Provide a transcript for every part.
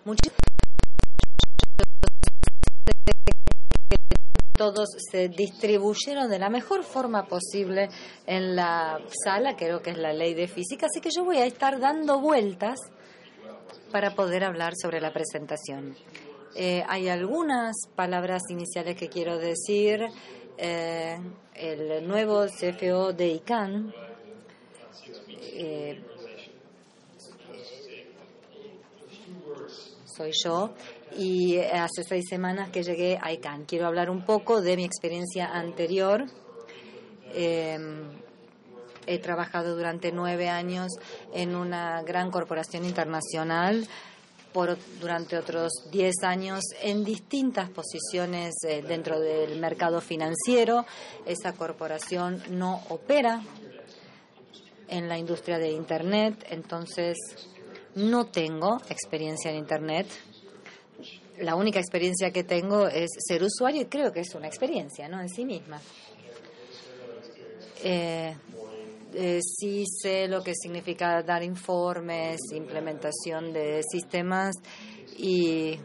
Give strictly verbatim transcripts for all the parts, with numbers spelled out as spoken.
Muchísimas todos se distribuyeron de la mejor forma posible en la sala, creo que es la ley de física, así que yo voy a estar dando vueltas para poder hablar sobre la presentación. Eh, hay algunas palabras iniciales que quiero decir. Eh, el nuevo C F O de I C A N, eh, soy yo, y hace seis semanas que llegué a I C A N. Quiero hablar un poco de mi experiencia anterior. Eh, he trabajado durante nueve años en una gran corporación internacional, por, durante otros diez años en distintas posiciones eh, dentro del mercado financiero. Esa corporación no opera en la industria de Internet, entonces no tengo experiencia en Internet. La única experiencia que tengo es ser usuario y creo que es una experiencia, ¿no?, en sí misma. Eh, eh, sí sé lo que significa dar informes, implementación de sistemas, y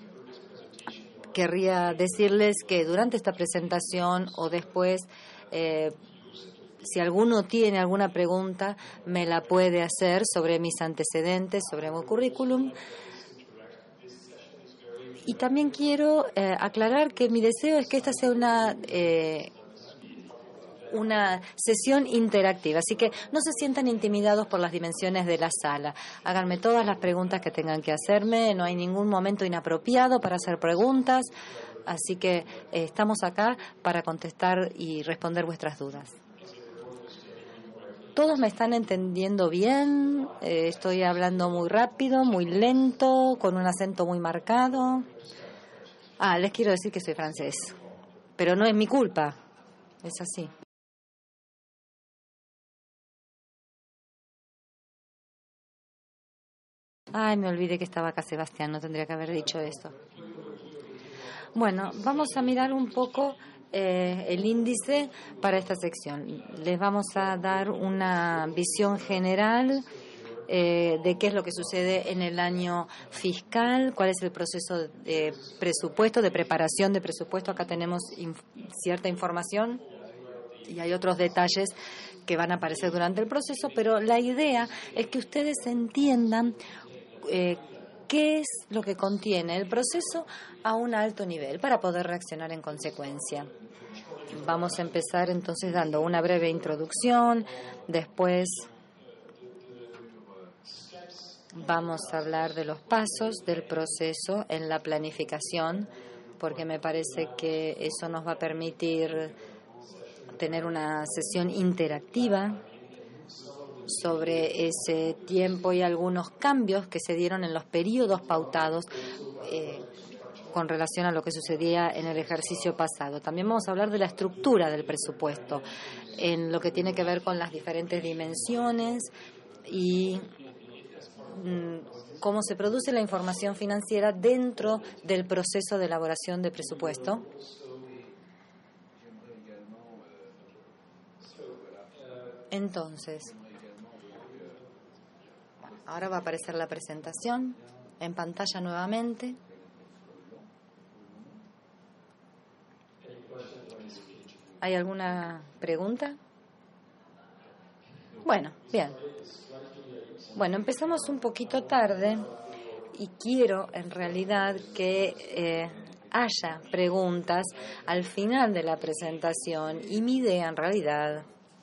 querría decirles que durante esta presentación o después, eh, si alguno tiene alguna pregunta, me la puede hacer sobre mis antecedentes, sobre mi currículum. Y también quiero eh, aclarar que mi deseo es que esta sea una, eh, una sesión interactiva, así que no se sientan intimidados por las dimensiones de la sala. Háganme todas las preguntas que tengan que hacerme, no hay ningún momento inapropiado para hacer preguntas, así que eh, estamos acá para contestar y responder vuestras dudas. ¿Todos me están entendiendo bien? Eh, ¿Estoy hablando muy rápido, muy lento, con un acento muy marcado? Ah, les quiero decir que soy francés, pero no es mi culpa, es así. Ay, me olvidé que estaba acá Sebastián, no tendría que haber dicho esto. Bueno, vamos a mirar un poco eh, el índice para esta sección. Les vamos a dar una visión general eh, de qué es lo que sucede en el año fiscal, cuál es el proceso de presupuesto, de preparación de presupuesto. Acá tenemos inf- cierta información y hay otros detalles que van a aparecer durante el proceso, pero la idea es que ustedes entiendan eh, qué es lo que contiene el proceso a un alto nivel para poder reaccionar en consecuencia. Vamos a empezar entonces dando una breve introducción, después vamos a hablar de los pasos del proceso en la planificación, porque me parece que eso nos va a permitir tener una sesión interactiva sobre ese tiempo y algunos cambios que se dieron en los periodos pautados eh, con relación a lo que sucedía en el ejercicio pasado. También vamos a hablar de la estructura del presupuesto, en lo que tiene que ver con las diferentes dimensiones y cómo se produce la información financiera dentro del proceso de elaboración de presupuesto. Entonces, ahora va a aparecer la presentación en pantalla nuevamente. ¿Hay alguna pregunta? Bueno, bien. Bueno, empezamos un poquito tarde y quiero en realidad que eh, haya preguntas al final de la presentación, y mi idea en realidad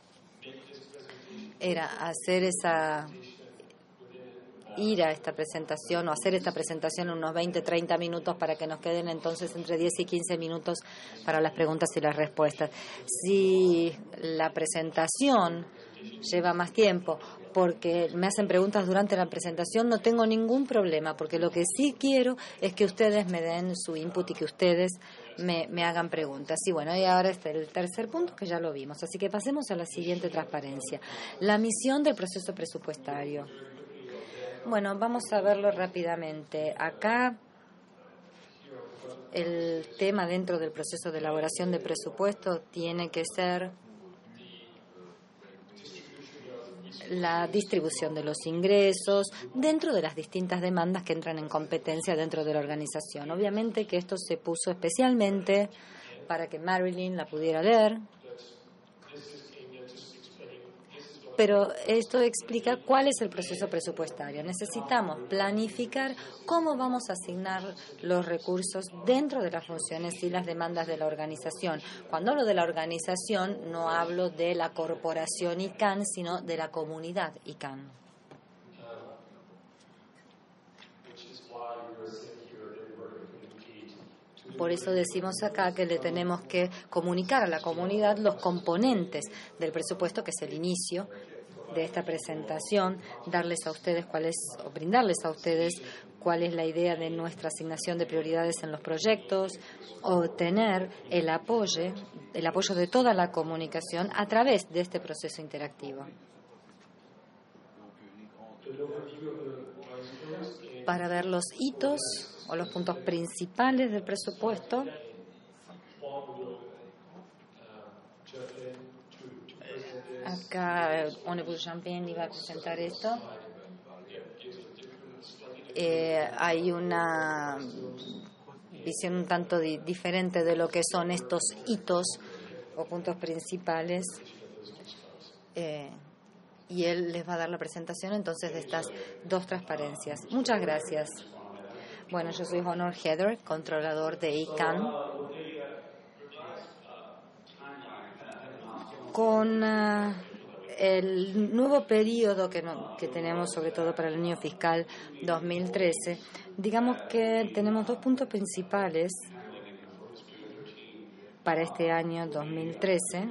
era hacer esa ir a esta presentación o hacer esta presentación en unos veinte, treinta minutos para que nos queden entonces entre diez y quince minutos para las preguntas y las respuestas. Si la presentación lleva más tiempo porque me hacen preguntas durante la presentación, no tengo ningún problema, porque lo que sí quiero es que ustedes me den su input y que ustedes me, me hagan preguntas. Y bueno, y ahora está el tercer punto que ya lo vimos, así que pasemos a la siguiente transparencia. La misión del proceso presupuestario. Bueno, vamos a verlo rápidamente. Acá el tema dentro del proceso de elaboración de presupuesto tiene que ser la distribución de los ingresos dentro de las distintas demandas que entran en competencia dentro de la organización. Obviamente que esto se puso especialmente para que Marilyn la pudiera leer, pero esto explica cuál es el proceso presupuestario. Necesitamos planificar cómo vamos a asignar los recursos dentro de las funciones y las demandas de la organización. Cuando hablo de la organización, no hablo de la corporación I C A N, sino de la comunidad I C A N. Por eso decimos acá que le tenemos que comunicar a la comunidad los componentes del presupuesto, que es el inicio de esta presentación, darles a ustedes cuál es, o brindarles a ustedes cuál es la idea de nuestra asignación de prioridades en los proyectos, obtener el apoyo, el apoyo de toda la comunicación a través de este proceso interactivo. Para ver los hitos o los puntos principales del presupuesto, acá Honorable Champagne iba a presentar esto. Eh, hay una visión un tanto di diferente de lo que son estos hitos o puntos principales. Eh, y él les va a dar la presentación entonces de estas dos transparencias. Muchas gracias. Bueno, yo soy Honor Heather, controlador de I C A N. Con uh, el nuevo periodo que, no, que tenemos, sobre todo para el año fiscal dos mil trece, digamos que tenemos dos puntos principales para este año dos mil trece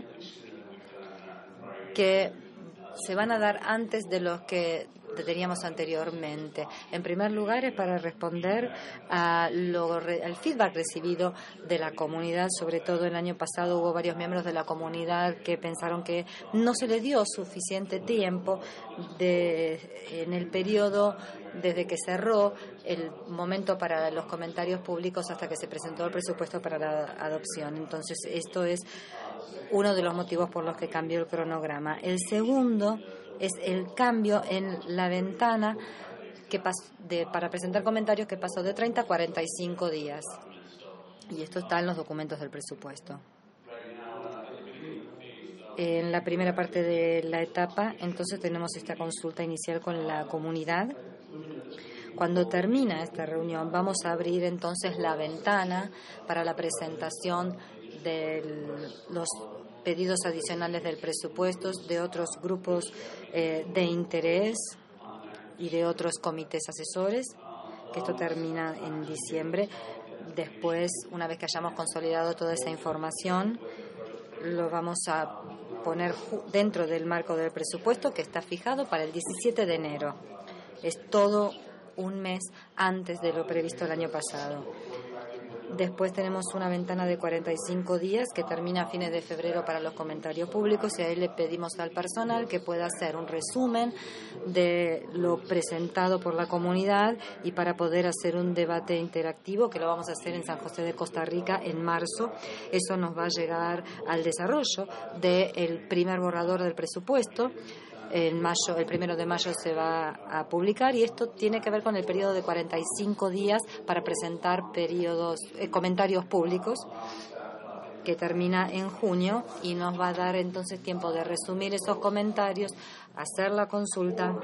que se van a dar antes de los que teníamos anteriormente. En primer lugar, es para responder a lo, al feedback recibido de la comunidad. Sobre todo el año pasado hubo varios miembros de la comunidad que pensaron que no se le dio suficiente tiempo de, en el periodo desde que cerró el momento para los comentarios públicos hasta que se presentó el presupuesto para la adopción. Entonces, esto es uno de los motivos por los que cambió el cronograma. El segundo es el cambio en la ventana que pas de, para presentar comentarios, que pasó de treinta a cuarenta y cinco días. Y esto está en los documentos del presupuesto. En la primera parte de la etapa, entonces, tenemos esta consulta inicial con la comunidad. Cuando termina esta reunión, vamos a abrir entonces la ventana para la presentación de los pedidos adicionales del presupuesto de otros grupos eh, de interés y de otros comités asesores, que esto termina en diciembre. Después, una vez que hayamos consolidado toda esa información, lo vamos a poner dentro del marco del presupuesto, que está fijado para el diecisiete de enero. Es todo un mes antes de lo previsto el año pasado. Después tenemos una ventana de cuarenta y cinco días que termina a fines de febrero para los comentarios públicos, y ahí le pedimos al personal que pueda hacer un resumen de lo presentado por la comunidad, y para poder hacer un debate interactivo, que lo vamos a hacer en San José de Costa Rica en marzo. Eso nos va a llegar al desarrollo del primer borrador del presupuesto. En mayo, el primero de mayo se va a publicar, y esto tiene que ver con el periodo de cuarenta y cinco días para presentar periodos, eh, comentarios públicos, que termina en junio, y nos va a dar entonces tiempo de resumir esos comentarios, hacer la consulta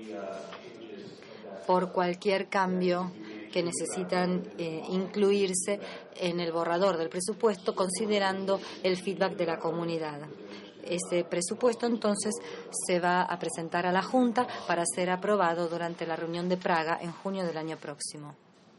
por cualquier cambio que necesitan eh, incluirse en el borrador del presupuesto, considerando el feedback de la comunidad. Ese presupuesto entonces se va a presentar a la Junta para ser aprobado durante la reunión de Praga en junio del año próximo.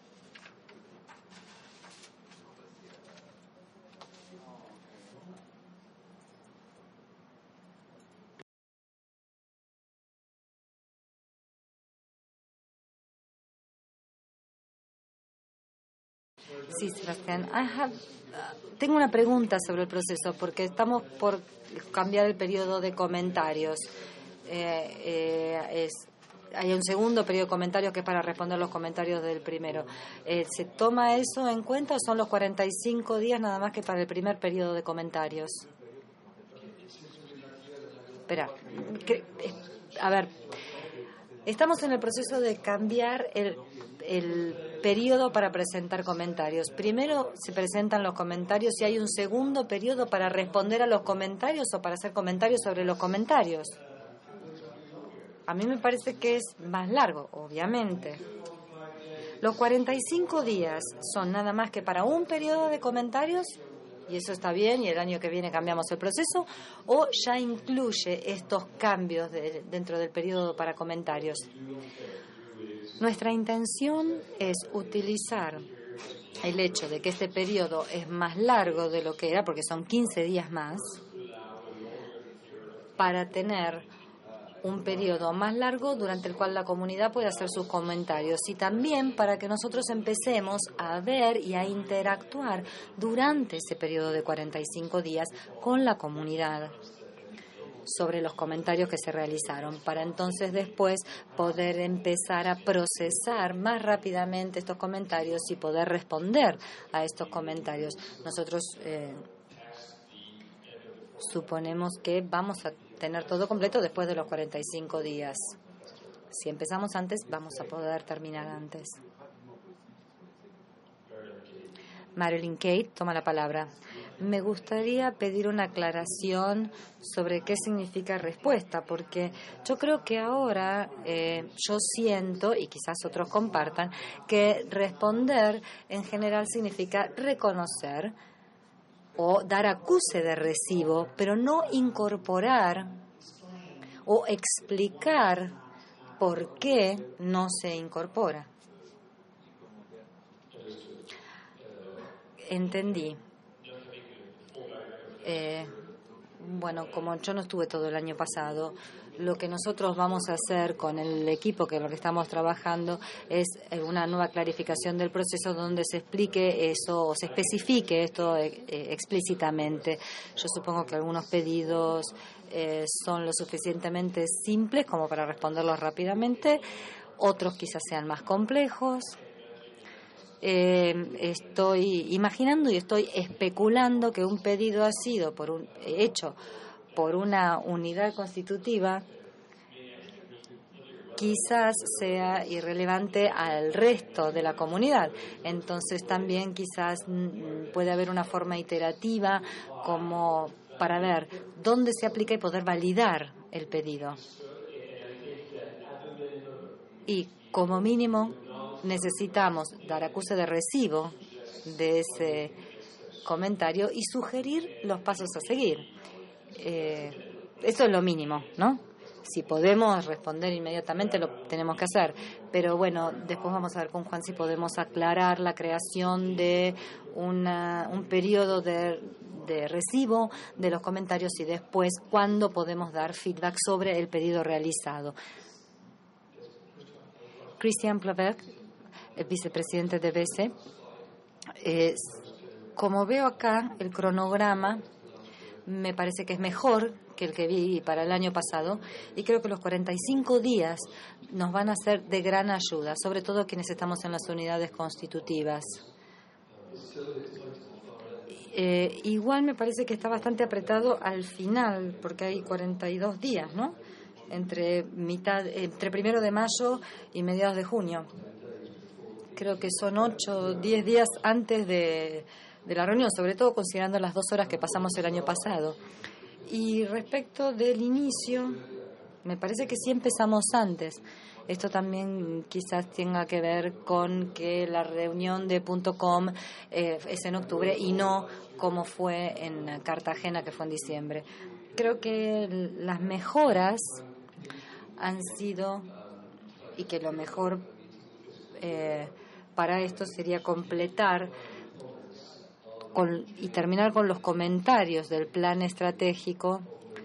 Sí, Sebastián. I have, uh, tengo una pregunta sobre el proceso, porque estamos por cambiar el periodo de comentarios. Eh, eh, es, hay un segundo periodo de comentarios que es para responder los comentarios del primero. Eh, ¿Se toma eso en cuenta o son los cuarenta y cinco días nada más que para el primer periodo de comentarios? Espera, a ver, estamos en el proceso de cambiar el, el periodo para presentar comentarios. Primero se presentan los comentarios y hay un segundo periodo para responder a los comentarios o para hacer comentarios sobre los comentarios. A mí me parece que es más largo, obviamente. Los cuarenta y cinco días son nada más que para un periodo de comentarios, y eso está bien, y el año que viene cambiamos el proceso, o ya incluye estos cambios de, dentro del periodo para comentarios. Nuestra intención es utilizar el hecho de que este periodo es más largo de lo que era, porque son quince días más, para tener un periodo más largo durante el cual la comunidad puede hacer sus comentarios y también para que nosotros empecemos a ver y a interactuar durante ese periodo de cuarenta y cinco días con la comunidad sobre los comentarios que se realizaron, para entonces después poder empezar a procesar más rápidamente estos comentarios y poder responder a estos comentarios. Nosotros eh, suponemos que vamos a tener todo completo después de los cuarenta y cinco días. Si empezamos antes, vamos a poder terminar antes. Marilyn Kate toma la palabra. Me gustaría pedir una aclaración sobre qué significa respuesta, porque yo creo que ahora eh, yo siento, y quizás otros compartan, que responder en general significa reconocer o dar acuse de recibo, pero no incorporar o explicar por qué no se incorpora. Entendí. Eh, bueno, como yo no estuve todo el año pasado, lo que nosotros vamos a hacer con el equipo que lo que estamos trabajando es una nueva clarificación del proceso donde se explique eso o se especifique esto eh, explícitamente. Yo supongo que algunos pedidos eh, son lo suficientemente simples como para responderlos rápidamente, otros quizás sean más complejos. Eh, estoy imaginando y estoy especulando que un pedido ha sido por un, hecho por una unidad constitutiva quizás sea irrelevante al resto de la comunidad. Entonces también quizás puede haber una forma iterativa como para ver dónde se aplica y poder validar el pedido. Y como mínimo necesitamos dar acuse de recibo de ese comentario y sugerir los pasos a seguir. Eh, eso es lo mínimo, ¿no? Si podemos responder inmediatamente lo tenemos que hacer, pero bueno, después vamos a ver con Juan si podemos aclarar la creación de una, un periodo de, de recibo de los comentarios y después cuándo podemos dar feedback sobre el pedido realizado. Christian Plaverk, el vicepresidente de B C, eh, como veo acá el cronograma me parece que es mejor que el que vi para el año pasado y creo que los cuarenta y cinco días nos van a ser de gran ayuda, sobre todo quienes estamos en las unidades constitutivas. Eh, igual me parece que está bastante apretado al final, porque hay cuarenta y dos días, ¿no? Entre mitad, entre primero de mayo y mediados de junio. Creo que son ocho o diez días antes de, de la reunión, sobre todo considerando las dos horas que pasamos el año pasado. Y respecto del inicio, me parece que sí empezamos antes. Esto también quizás tenga que ver con que la reunión de punto com eh, es en octubre y no como fue en Cartagena, que fue en diciembre. Creo que las mejoras han sido, y que lo mejor eh, para esto sería completar con, y terminar con los comentarios del plan estratégico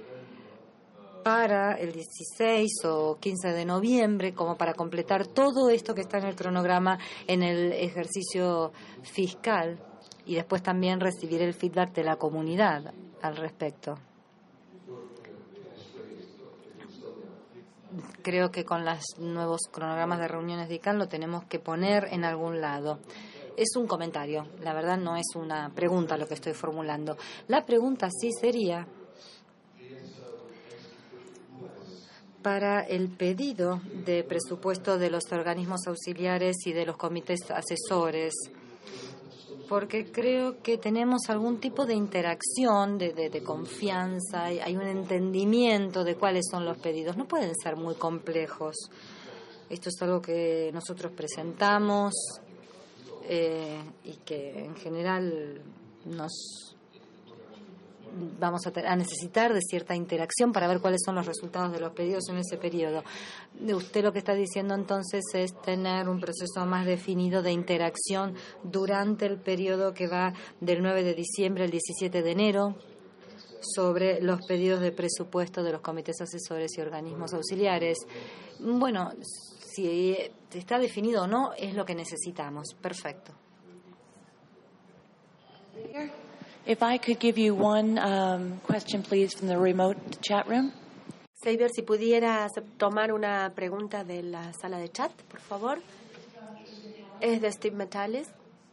para el dieciséis o quince de noviembre, como para completar todo esto que está en el cronograma en el ejercicio fiscal y después también recibir el feedback de la comunidad al respecto. Creo que con los nuevos cronogramas de reuniones de I C A N lo tenemos que poner en algún lado. Es un comentario, la verdad no es una pregunta lo que estoy formulando. La pregunta sí sería, para el pedido de presupuesto de los organismos auxiliares y de los comités asesores, porque creo que tenemos algún tipo de interacción, de, de, de confianza, hay, hay un entendimiento de cuáles son los pedidos. No pueden ser muy complejos. Esto es algo que nosotros presentamos eh, y que en general nos vamos a, a necesitar de cierta interacción para ver cuáles son los resultados de los pedidos en ese periodo. Usted lo que está diciendo entonces es tener un proceso más definido de interacción durante el periodo que va del nueve de diciembre al diecisiete de enero sobre los pedidos de presupuesto de los comités asesores y organismos auxiliares. Bueno, si está definido o no, es lo que necesitamos. Perfecto. If I could give you one um, question, please, from the remote chat room. Xavier, si pudieras tomar una pregunta de la sala de chat, por favor. Es de Steve Metalis,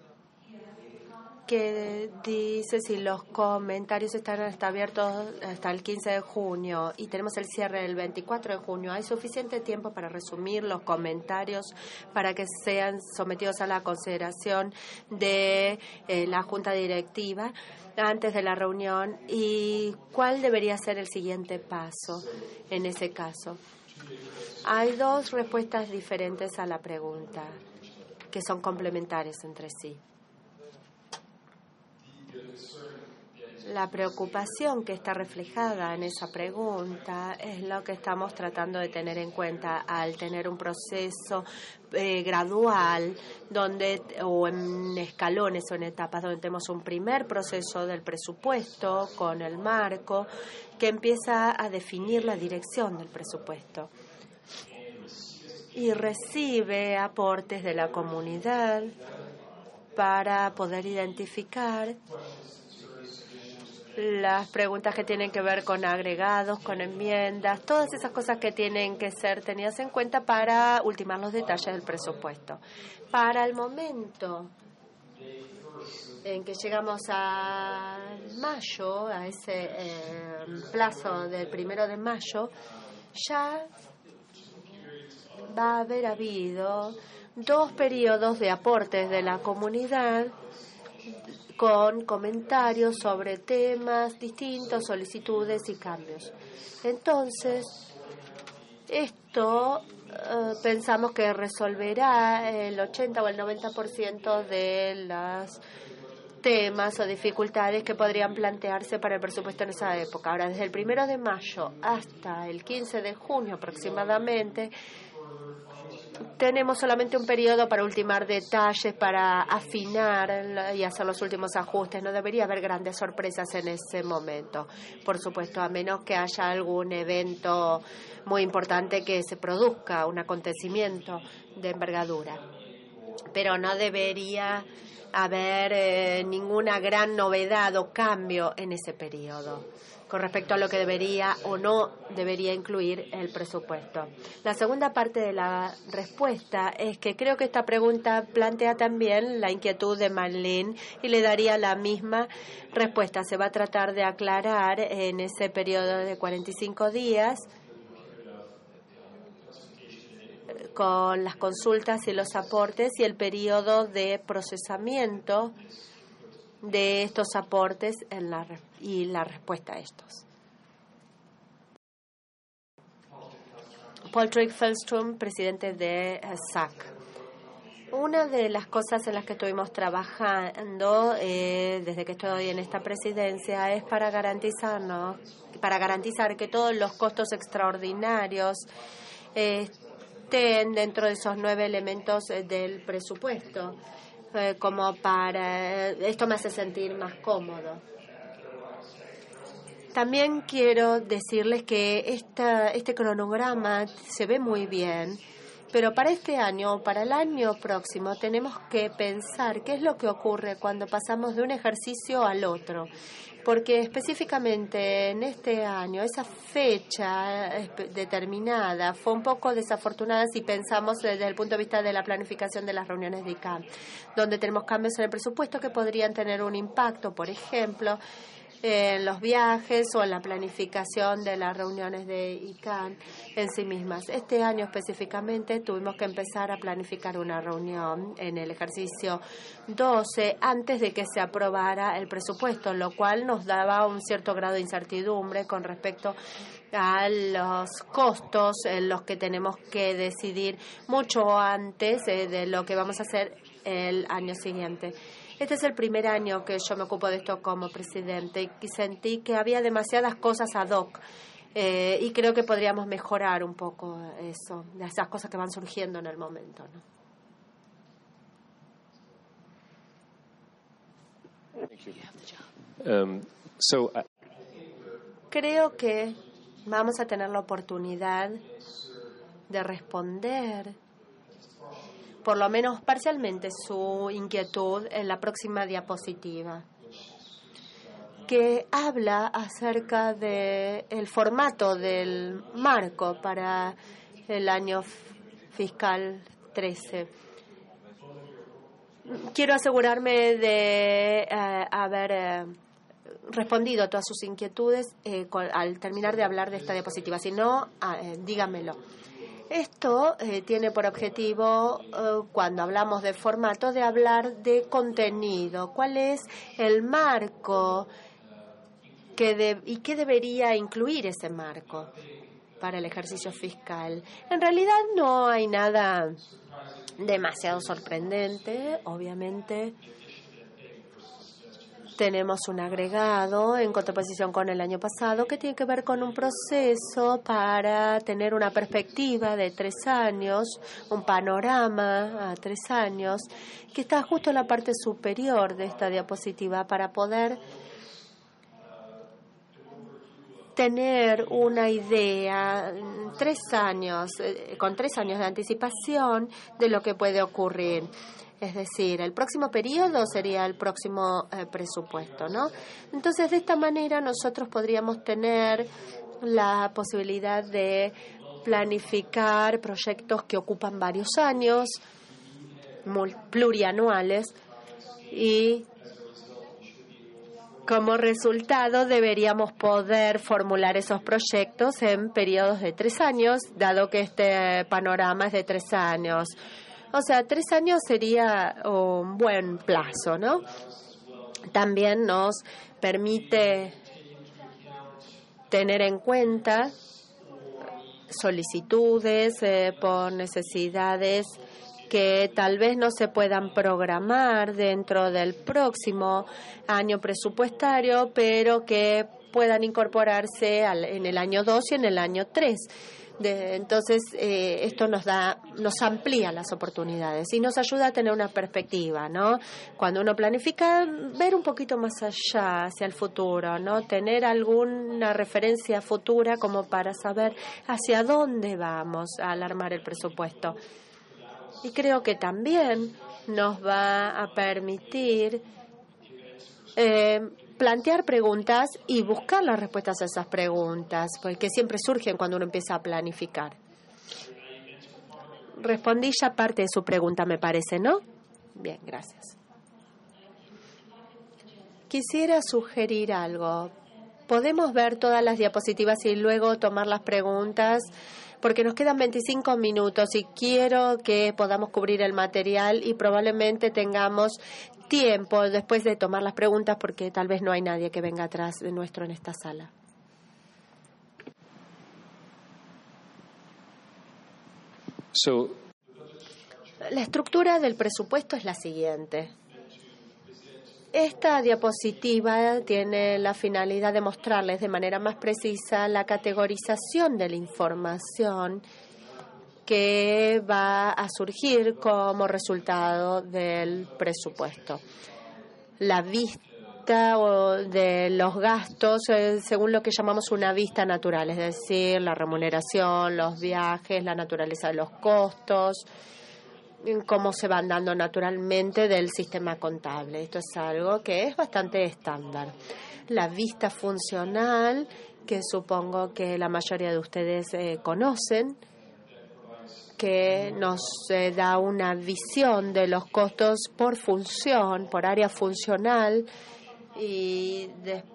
que dice si los comentarios están hasta abiertos hasta el quince de junio y tenemos el cierre el veinticuatro de junio. ¿Hay suficiente tiempo para resumir los comentarios para que sean sometidos a la consideración de eh, la Junta Directiva antes de la reunión? ¿Y cuál debería ser el siguiente paso en ese caso? Hay dos respuestas diferentes a la pregunta que son complementarias entre sí. La preocupación que está reflejada en esa pregunta es lo que estamos tratando de tener en cuenta al tener un proceso eh, gradual donde o en escalones o en etapas donde tenemos un primer proceso del presupuesto con el marco que empieza a definir la dirección del presupuesto y recibe aportes de la comunidad para poder identificar las preguntas que tienen que ver con agregados, con enmiendas, todas esas cosas que tienen que ser tenidas en cuenta para ultimar los detalles del presupuesto. Para el momento en que llegamos a mayo, a ese eh, plazo del primero de mayo, ya va a haber habido dos periodos de aportes de la comunidad con comentarios sobre temas distintos, solicitudes y cambios. Entonces, esto eh, pensamos que resolverá el ochenta o el noventa por ciento de los temas o dificultades que podrían plantearse para el presupuesto en esa época. Ahora, desde el primero de mayo hasta el quince de junio aproximadamente, tenemos solamente un periodo para ultimar detalles, para afinar y hacer los últimos ajustes. No debería haber grandes sorpresas en ese momento, por supuesto, a menos que haya algún evento muy importante que se produzca, un acontecimiento de envergadura. Pero no debería haber eh, ninguna gran novedad o cambio en ese periodo con respecto a lo que debería o no debería incluir el presupuesto. La segunda parte de la respuesta es que creo que esta pregunta plantea también la inquietud de Marlene y le daría la misma respuesta. Se va a tratar de aclarar en ese periodo de cuarenta y cinco días con las consultas y los aportes y el periodo de procesamiento de estos aportes en la, y la respuesta a estos. Paul Trick-Fellstrom, presidente de S A C. Una de las cosas en las que estuvimos trabajando eh, desde que estoy en esta presidencia es para garantizarnos, para garantizar que todos los costos extraordinarios eh, estén dentro de esos nueve elementos del presupuesto. Eh, como para esto me hace sentir más cómodo. También quiero decirles que esta, este cronograma se ve muy bien, pero para este año o para el año próximo tenemos que pensar qué es lo que ocurre cuando pasamos de un ejercicio al otro. Porque específicamente en este año esa fecha determinada fue un poco desafortunada si pensamos desde el punto de vista de la planificación de las reuniones de I C A M, donde tenemos cambios en el presupuesto que podrían tener un impacto, por ejemplo, en los viajes o en la planificación de las reuniones de I C A N en sí mismas. Este año específicamente tuvimos que empezar a planificar una reunión en el ejercicio doce antes de que se aprobara el presupuesto, lo cual nos daba un cierto grado de incertidumbre con respecto a los costos en los que tenemos que decidir mucho antes eh, de lo que vamos a hacer el año siguiente. Este es el primer año que yo me ocupo de esto como presidente y sentí que había demasiadas cosas ad hoc eh, y creo que podríamos mejorar un poco eso, de esas cosas que van surgiendo en el momento, ¿no? Um, so, uh... Creo que vamos a tener la oportunidad de responder por lo menos parcialmente su inquietud en la próxima diapositiva, que habla acerca del formato del marco para el año fiscal trece. Quiero asegurarme de eh, haber eh, respondido a todas sus inquietudes eh, con, al terminar de hablar de esta diapositiva. Si no, eh, dígamelo. Esto eh, tiene por objetivo, eh, cuando hablamos de formato, de hablar de contenido. ¿Cuál es el marco que de, y qué debería incluir ese marco para el ejercicio fiscal? En realidad no hay nada demasiado sorprendente, obviamente. Tenemos un agregado en contraposición con el año pasado que tiene que ver con un proceso para tener una perspectiva de tres años, un panorama a tres años, que está justo en la parte superior de esta diapositiva para poder tener una idea tres años, con tres años de anticipación de lo que puede ocurrir. Es decir, el próximo periodo sería el próximo eh, presupuesto, ¿no? Entonces, de esta manera nosotros podríamos tener la posibilidad de planificar proyectos que ocupan varios años, plurianuales, y como resultado deberíamos poder formular esos proyectos en periodos de tres años, dado que este panorama es de tres años. O sea, tres años sería un buen plazo, ¿no? También nos permite tener en cuenta solicitudes eh, por necesidades que tal vez no se puedan programar dentro del próximo año presupuestario, pero que puedan incorporarse al, en el año dos y en el año tres. De, entonces, eh, esto nos da, nos amplía las oportunidades y nos ayuda a tener una perspectiva, ¿no? Cuando uno planifica, ver un poquito más allá, hacia el futuro, ¿no? Tener alguna referencia futura como para saber hacia dónde vamos al armar el presupuesto. Y creo que también nos va a permitir eh, plantear preguntas y buscar las respuestas a esas preguntas, porque siempre surgen cuando uno empieza a planificar. Respondí ya parte de su pregunta, me parece, ¿no? Bien, gracias. Quisiera sugerir algo. Podemos ver todas las diapositivas y luego tomar las preguntas, porque nos quedan veinticinco minutos y quiero que podamos cubrir el material y probablemente tengamos tiempo después de tomar las preguntas, porque tal vez no hay nadie que venga atrás de nuestro en esta sala. So, la estructura del presupuesto es la siguiente. Esta diapositiva tiene la finalidad de mostrarles de manera más precisa la categorización de la información que va a surgir como resultado del presupuesto. La vista o de los gastos, eh, según lo que llamamos una vista natural, es decir, la remuneración, los viajes, la naturaleza de los costos, cómo se van dando naturalmente del sistema contable. Esto es algo que es bastante estándar. La vista funcional, que supongo que la mayoría de ustedes eh, conocen, que nos eh, da una visión de los costos por función, por área funcional, y de,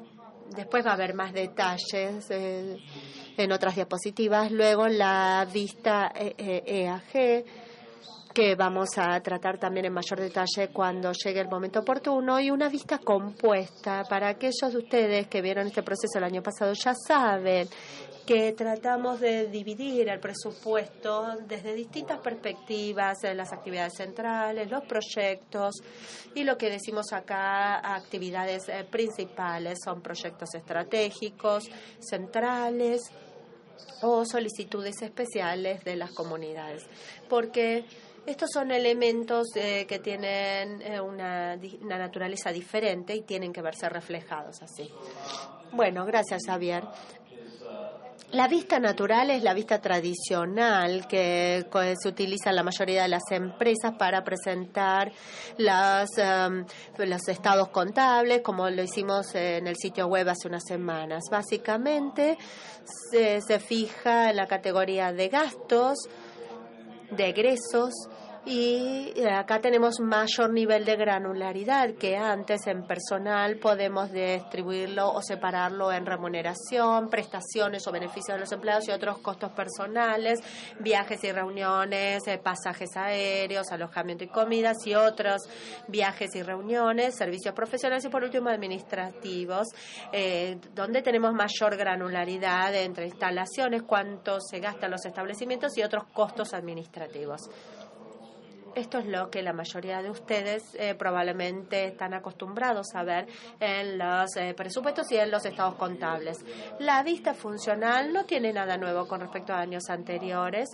después va a haber más detalles eh, en otras diapositivas. Luego la vista E A G, que vamos a tratar también en mayor detalle cuando llegue el momento oportuno, y una vista compuesta. Para aquellos de ustedes que vieron este proceso el año pasado, ya saben que tratamos de dividir el presupuesto desde distintas perspectivas, las actividades centrales, los proyectos, y lo que decimos acá, actividades eh, principales, son proyectos estratégicos, centrales o solicitudes especiales de las comunidades. Porque estos son elementos eh, que tienen eh, una, una naturaleza diferente y tienen que verse reflejados así. Bueno, gracias, Javier. La vista natural es la vista tradicional que se utiliza en la mayoría de las empresas para presentar las, um, los estados contables, como lo hicimos en el sitio web hace unas semanas. Básicamente se, se fija en la categoría de gastos, de egresos, y acá tenemos mayor nivel de granularidad que antes. En personal podemos distribuirlo o separarlo en remuneración, prestaciones o beneficios de los empleados y otros costos personales, viajes y reuniones, eh, pasajes aéreos, alojamiento y comidas y otros viajes y reuniones, servicios profesionales y por último administrativos, eh, donde tenemos mayor granularidad entre instalaciones, cuánto se gasta en los establecimientos y otros costos administrativos. Esto es lo que la mayoría de ustedes eh, probablemente están acostumbrados a ver en los eh, presupuestos y en los estados contables. La vista funcional no tiene nada nuevo con respecto a años anteriores.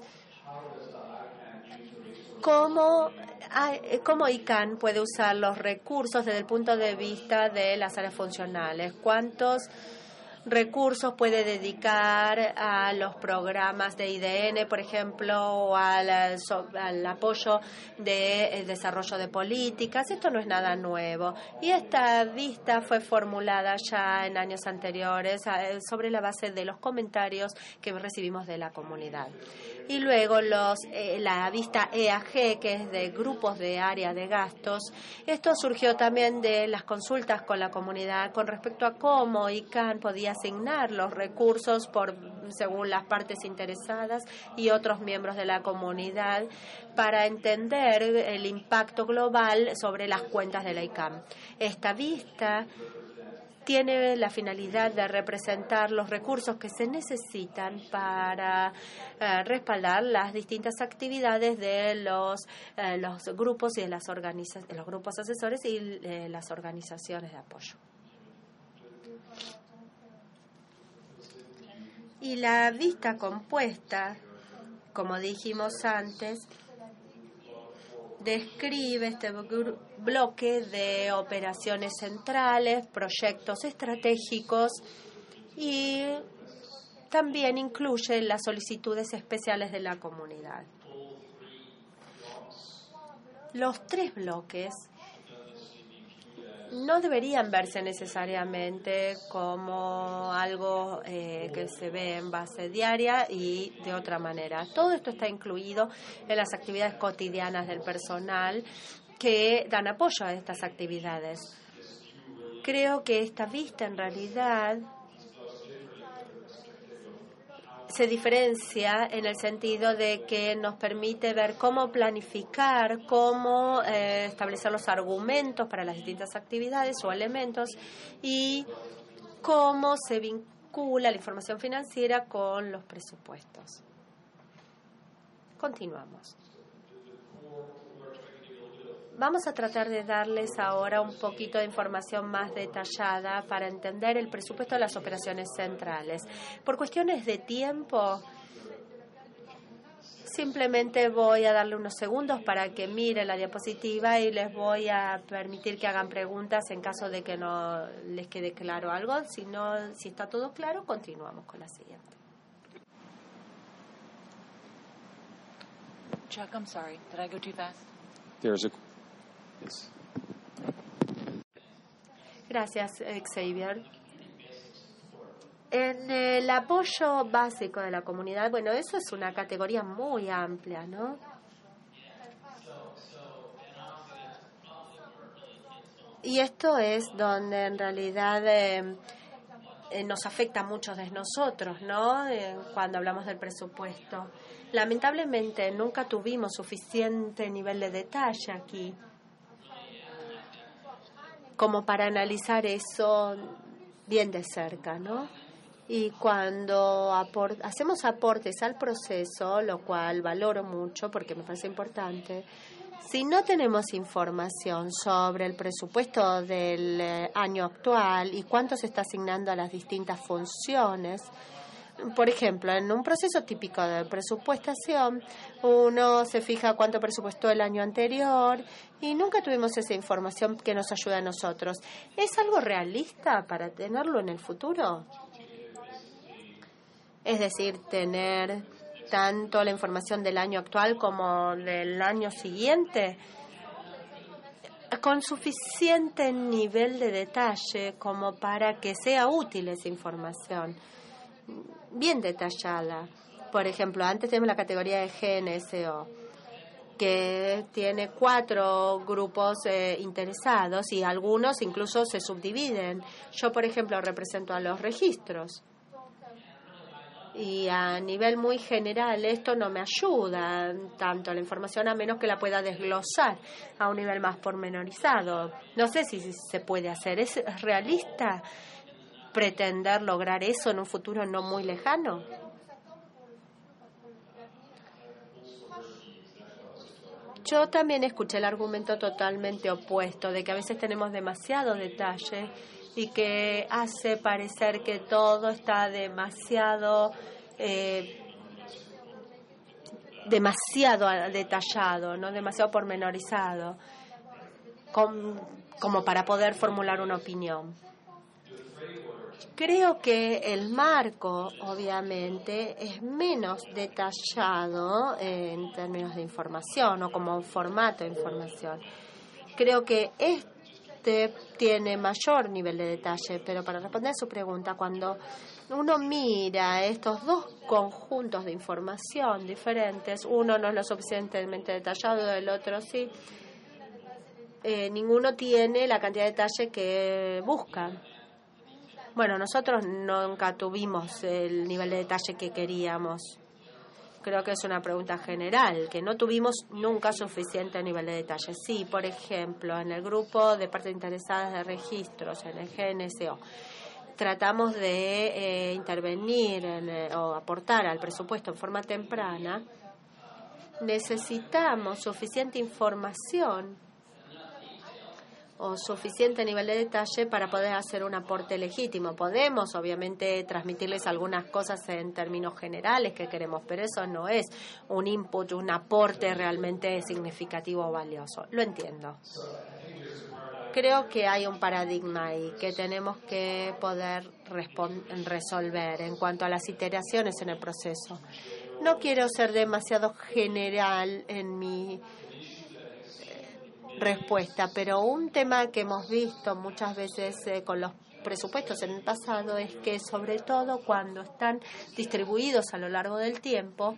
¿Cómo, cómo I C A N puede usar los recursos desde el punto de vista de las áreas funcionales? ¿Cuántos recursos puede dedicar a los programas de I D N, por ejemplo, o al, al apoyo de eh, desarrollo de políticas? Esto no es nada nuevo. Y esta vista fue formulada ya en años anteriores eh, sobre la base de los comentarios que recibimos de la comunidad. Y luego los, eh, la vista E A G, que es de grupos de área de gastos. Esto surgió también de las consultas con la comunidad con respecto a cómo I C A N podía asignar los recursos por según las partes interesadas y otros miembros de la comunidad para entender el impacto global sobre las cuentas de la I C A N. Esta vista tiene la finalidad de representar los recursos que se necesitan para eh, respaldar las distintas actividades de los, eh, los grupos y de las organiza de los grupos asesores y eh, las organizaciones de apoyo. Y la vista compuesta, como dijimos antes, describe este bloque de operaciones centrales, proyectos estratégicos y también incluye las solicitudes especiales de la comunidad. Los tres bloques no deberían verse necesariamente como algo eh, que se ve en base diaria y de otra manera. Todo esto está incluido en las actividades cotidianas del personal que dan apoyo a estas actividades. Creo que esta vista en realidad se diferencia en el sentido de que nos permite ver cómo planificar, cómo eh, establecer los argumentos para las distintas actividades o elementos y cómo se vincula la información financiera con los presupuestos. Continuamos. Vamos a tratar de darles ahora un poquito de información más detallada para entender el presupuesto de las operaciones centrales. Por cuestiones de tiempo, simplemente voy a darle unos segundos para que mire la diapositiva y les voy a permitir que hagan preguntas en caso de que no les quede claro algo. Si no, si está todo claro, continuamos con la siguiente. Chuck, I'm sorry. Did I go too fast? There's a yes. Gracias, Xavier. En el apoyo básico de la comunidad, bueno, eso es una categoría muy amplia, ¿no? Y esto es donde en realidad eh, eh, nos afecta a muchos de nosotros, ¿no? Eh, cuando hablamos del presupuesto. Lamentablemente nunca tuvimos suficiente nivel de detalle aquí como para analizar eso bien de cerca, ¿no? Y cuando aport- hacemos aportes al proceso, lo cual valoro mucho porque me parece importante, si no tenemos información sobre el presupuesto del eh, año actual y cuánto se está asignando a las distintas funciones, por ejemplo, en un proceso típico de presupuestación, uno se fija cuánto presupuestó el año anterior y nunca tuvimos esa información que nos ayuda a nosotros. ¿Es algo realista para tenerlo en el futuro? Es decir, tener tanto la información del año actual como del año siguiente con suficiente nivel de detalle como para que sea útil esa información, bien detallada. Por ejemplo, antes tenemos la categoría de G N S O, que tiene cuatro grupos eh, interesados y algunos incluso se subdividen. Yo, por ejemplo, represento a los registros. Y a nivel muy general esto no me ayuda tanto la información a menos que la pueda desglosar a un nivel más pormenorizado. No sé si se puede hacer. ¿Es realista pretender lograr eso en un futuro no muy lejano? Yo también escuché el argumento totalmente opuesto de que a veces tenemos demasiado detalle y que hace parecer que todo está demasiado eh, demasiado detallado, no demasiado pormenorizado, com, como para poder formular una opinión. Creo que el marco, obviamente, es menos detallado en términos de información o como un formato de información. Creo que este tiene mayor nivel de detalle, pero para responder a su pregunta, cuando uno mira estos dos conjuntos de información diferentes, uno no es lo suficientemente detallado, el otro sí, eh, ninguno tiene la cantidad de detalle que busca. Bueno, nosotros nunca tuvimos el nivel de detalle que queríamos. Creo que es una pregunta general, que no tuvimos nunca suficiente nivel de detalle. Sí, por ejemplo, en el grupo de partes interesadas de registros, en el G N S O, tratamos de eh, intervenir en, eh, o aportar al presupuesto en forma temprana. Necesitamos suficiente información o suficiente nivel de detalle para poder hacer un aporte legítimo. Podemos, obviamente, transmitirles algunas cosas en términos generales que queremos, pero eso no es un input, un aporte realmente significativo o valioso. Lo entiendo. Creo que hay un paradigma ahí que tenemos que poder resolver en cuanto a las iteraciones en el proceso. No quiero ser demasiado general en mi respuesta, pero un tema que hemos visto muchas veces eh, con los presupuestos en el pasado es que, sobre todo cuando están distribuidos a lo largo del tiempo,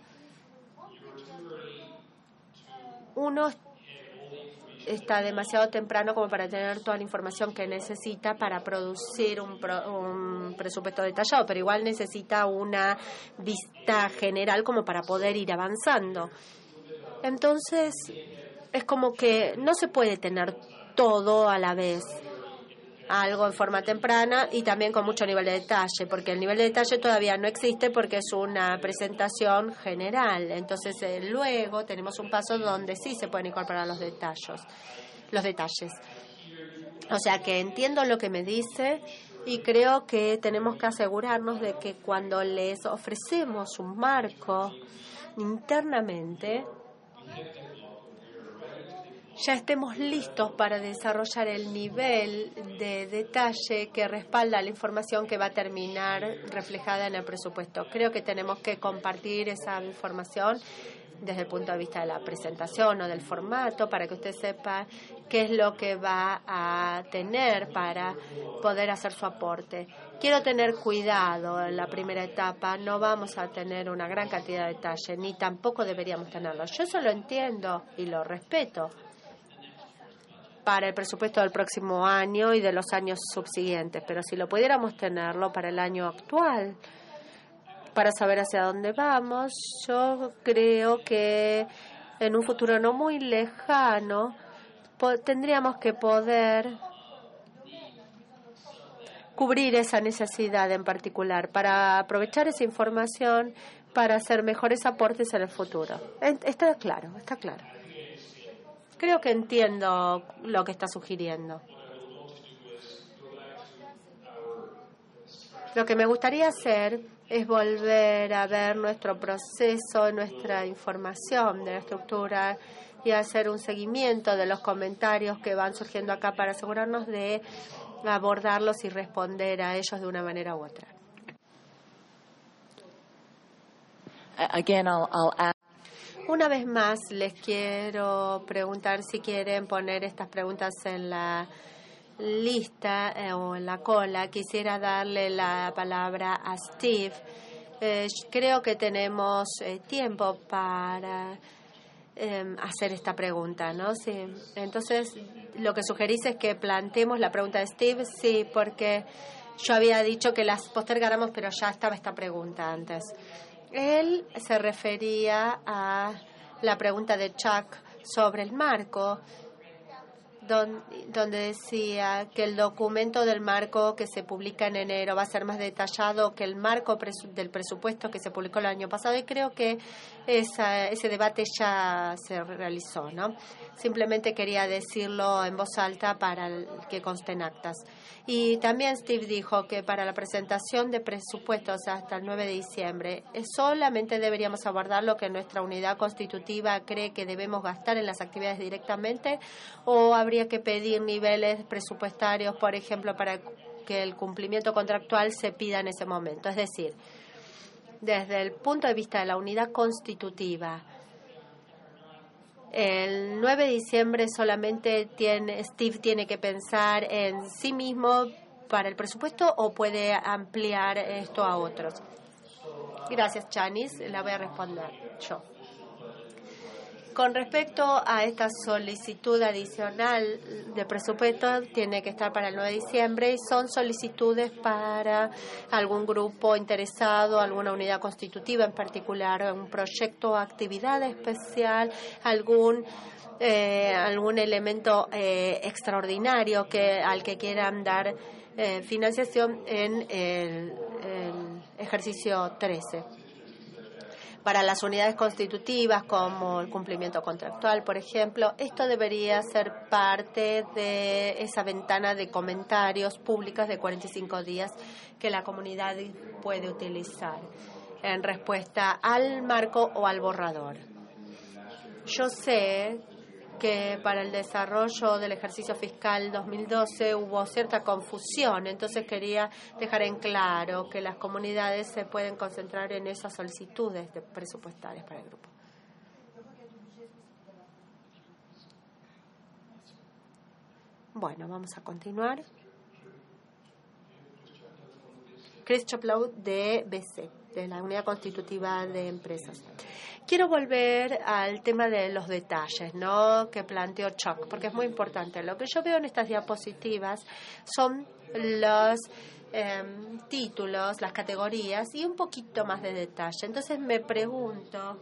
uno está demasiado temprano como para tener toda la información que necesita para producir un, pro, un presupuesto detallado, pero igual necesita una vista general como para poder ir avanzando. Entonces, es como que no se puede tener todo a la vez, algo en forma temprana y también con mucho nivel de detalle, porque el nivel de detalle todavía no existe porque es una presentación general. Entonces, eh, luego tenemos un paso donde sí se pueden incorporar los detalles, los detalles. O sea que entiendo lo que me dice y creo que tenemos que asegurarnos de que cuando les ofrecemos un marco internamente, ya estemos listos para desarrollar el nivel de detalle que respalda la información que va a terminar reflejada en el presupuesto. Creo que tenemos que compartir esa información desde el punto de vista de la presentación o del formato para que usted sepa qué es lo que va a tener para poder hacer su aporte. Quiero tener cuidado en la primera etapa, no vamos a tener una gran cantidad de detalle, ni tampoco deberíamos tenerlo. Yo eso lo entiendo y lo respeto. para el presupuesto del próximo año y de los años subsiguientes, pero si lo pudiéramos tenerlo para el año actual, para saber hacia dónde vamos, yo creo que en un futuro no muy lejano tendríamos que poder cubrir esa necesidad en particular, para aprovechar esa información para hacer mejores aportes en el futuro. Está claro, está claro. Creo que entiendo lo que está sugiriendo. Lo que me gustaría hacer es volver a ver nuestro proceso, nuestra información de la estructura y hacer un seguimiento de los comentarios que van surgiendo acá para asegurarnos de abordarlos y responder a ellos de una manera u otra. Again, I'll, I'll ask. Una vez más, les quiero preguntar si quieren poner estas preguntas en la lista eh, o en la cola. Quisiera darle la palabra a Steve. Eh, creo que tenemos eh, tiempo para eh, hacer esta pregunta, ¿no? Sí. Entonces, lo que sugerís es que planteemos la pregunta de Steve. Sí, porque yo había dicho que las postergáramos, pero ya estaba esta pregunta antes. Él se refería a la pregunta de Chuck sobre el marco, donde decía que el documento del marco que se publica en enero va a ser más detallado que el marco presu- del presupuesto que se publicó el año pasado, y creo que esa, ese debate ya se realizó, ¿no? Simplemente quería decirlo en voz alta para el, que conste en actas. Y también Steve dijo que para la presentación de presupuestos hasta el nueve de diciembre eh, solamente deberíamos abordar lo que nuestra unidad constitutiva cree que debemos gastar en las actividades directamente, o habría que pedir niveles presupuestarios, por ejemplo, para que el cumplimiento contractual se pida en ese momento. Es decir, desde el punto de vista de la unidad constitutiva, el nueve de diciembre solamente tiene, Steve tiene que pensar en sí mismo para el presupuesto, o puede ampliar esto a otros. Gracias, Janice. La voy a responder yo. Con respecto a esta solicitud adicional de presupuesto, tiene que estar para el nueve de diciembre y son solicitudes para algún grupo interesado, alguna unidad constitutiva en particular, un proyecto o actividad especial, algún eh, algún elemento eh, extraordinario que al que quieran dar eh, financiación en el, el ejercicio trece. Para las unidades constitutivas, como el cumplimiento contractual, por ejemplo, esto debería ser parte de esa ventana de comentarios públicas de cuarenta y cinco días que la comunidad puede utilizar en respuesta al marco o al borrador. Yo sé que para el desarrollo del ejercicio fiscal dos mil doce hubo cierta confusión, entonces quería dejar en claro que las comunidades se pueden concentrar en esas solicitudes de presupuestarias para el grupo. Bueno, vamos a continuar. Chris Choplow de B C, de la Unidad Constitutiva de Empresas. Quiero volver al tema de los detalles, ¿no?, que planteó Chuck, porque es muy importante. Lo que yo veo en estas diapositivas son los eh, títulos, las categorías y un poquito más de detalle. Entonces me pregunto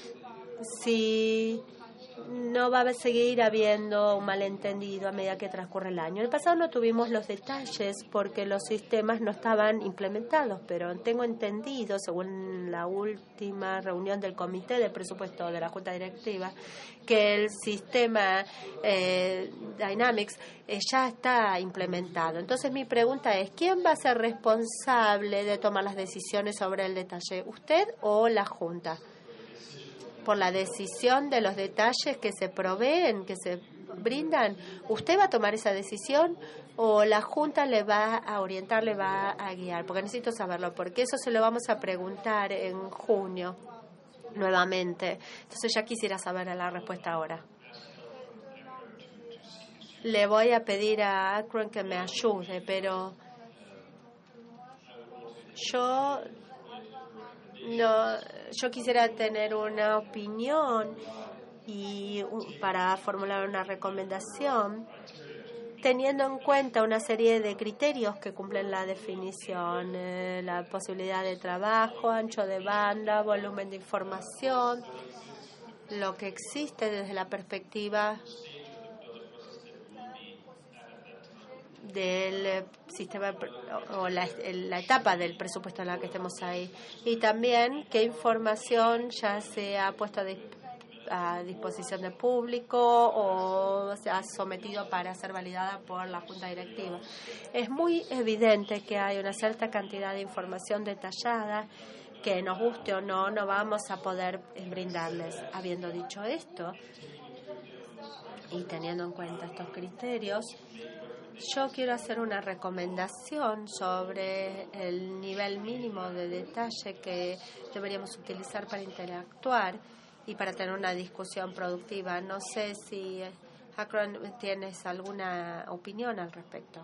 si no va a seguir habiendo un malentendido a medida que transcurre el año. En el pasado no tuvimos los detalles porque los sistemas no estaban implementados, pero tengo entendido, según la última reunión del Comité de Presupuesto de la Junta Directiva, que el sistema eh, Dynamics eh, ya está implementado. Entonces mi pregunta es, ¿quién va a ser responsable de tomar las decisiones sobre el detalle? ¿Usted o la Junta? Por la decisión de los detalles que se proveen, que se brindan, ¿usted va a tomar esa decisión o la Junta le va a orientar, le va a guiar? Porque necesito saberlo, porque eso se lo vamos a preguntar en junio nuevamente. Entonces ya quisiera saber la respuesta ahora. Le voy a pedir a Akron que me ayude, pero yo... No, yo quisiera tener una opinión y para formular una recomendación teniendo en cuenta una serie de criterios que cumplen la definición, eh, la posibilidad de trabajo, ancho de banda, volumen de información, lo que existe desde la perspectiva del sistema o la, la etapa del presupuesto en la que estemos ahí, y también qué información ya se ha puesto a disposición a disposición del público o se ha sometido para ser validada por la Junta Directiva. Es muy evidente que hay una cierta cantidad de información detallada que, nos guste o no, no vamos a poder brindarles. Habiendo dicho esto y teniendo en cuenta estos criterios, yo quiero hacer una recomendación sobre el nivel mínimo de detalle que deberíamos utilizar para interactuar y para tener una discusión productiva. No sé si, Akron, tienes alguna opinión al respecto.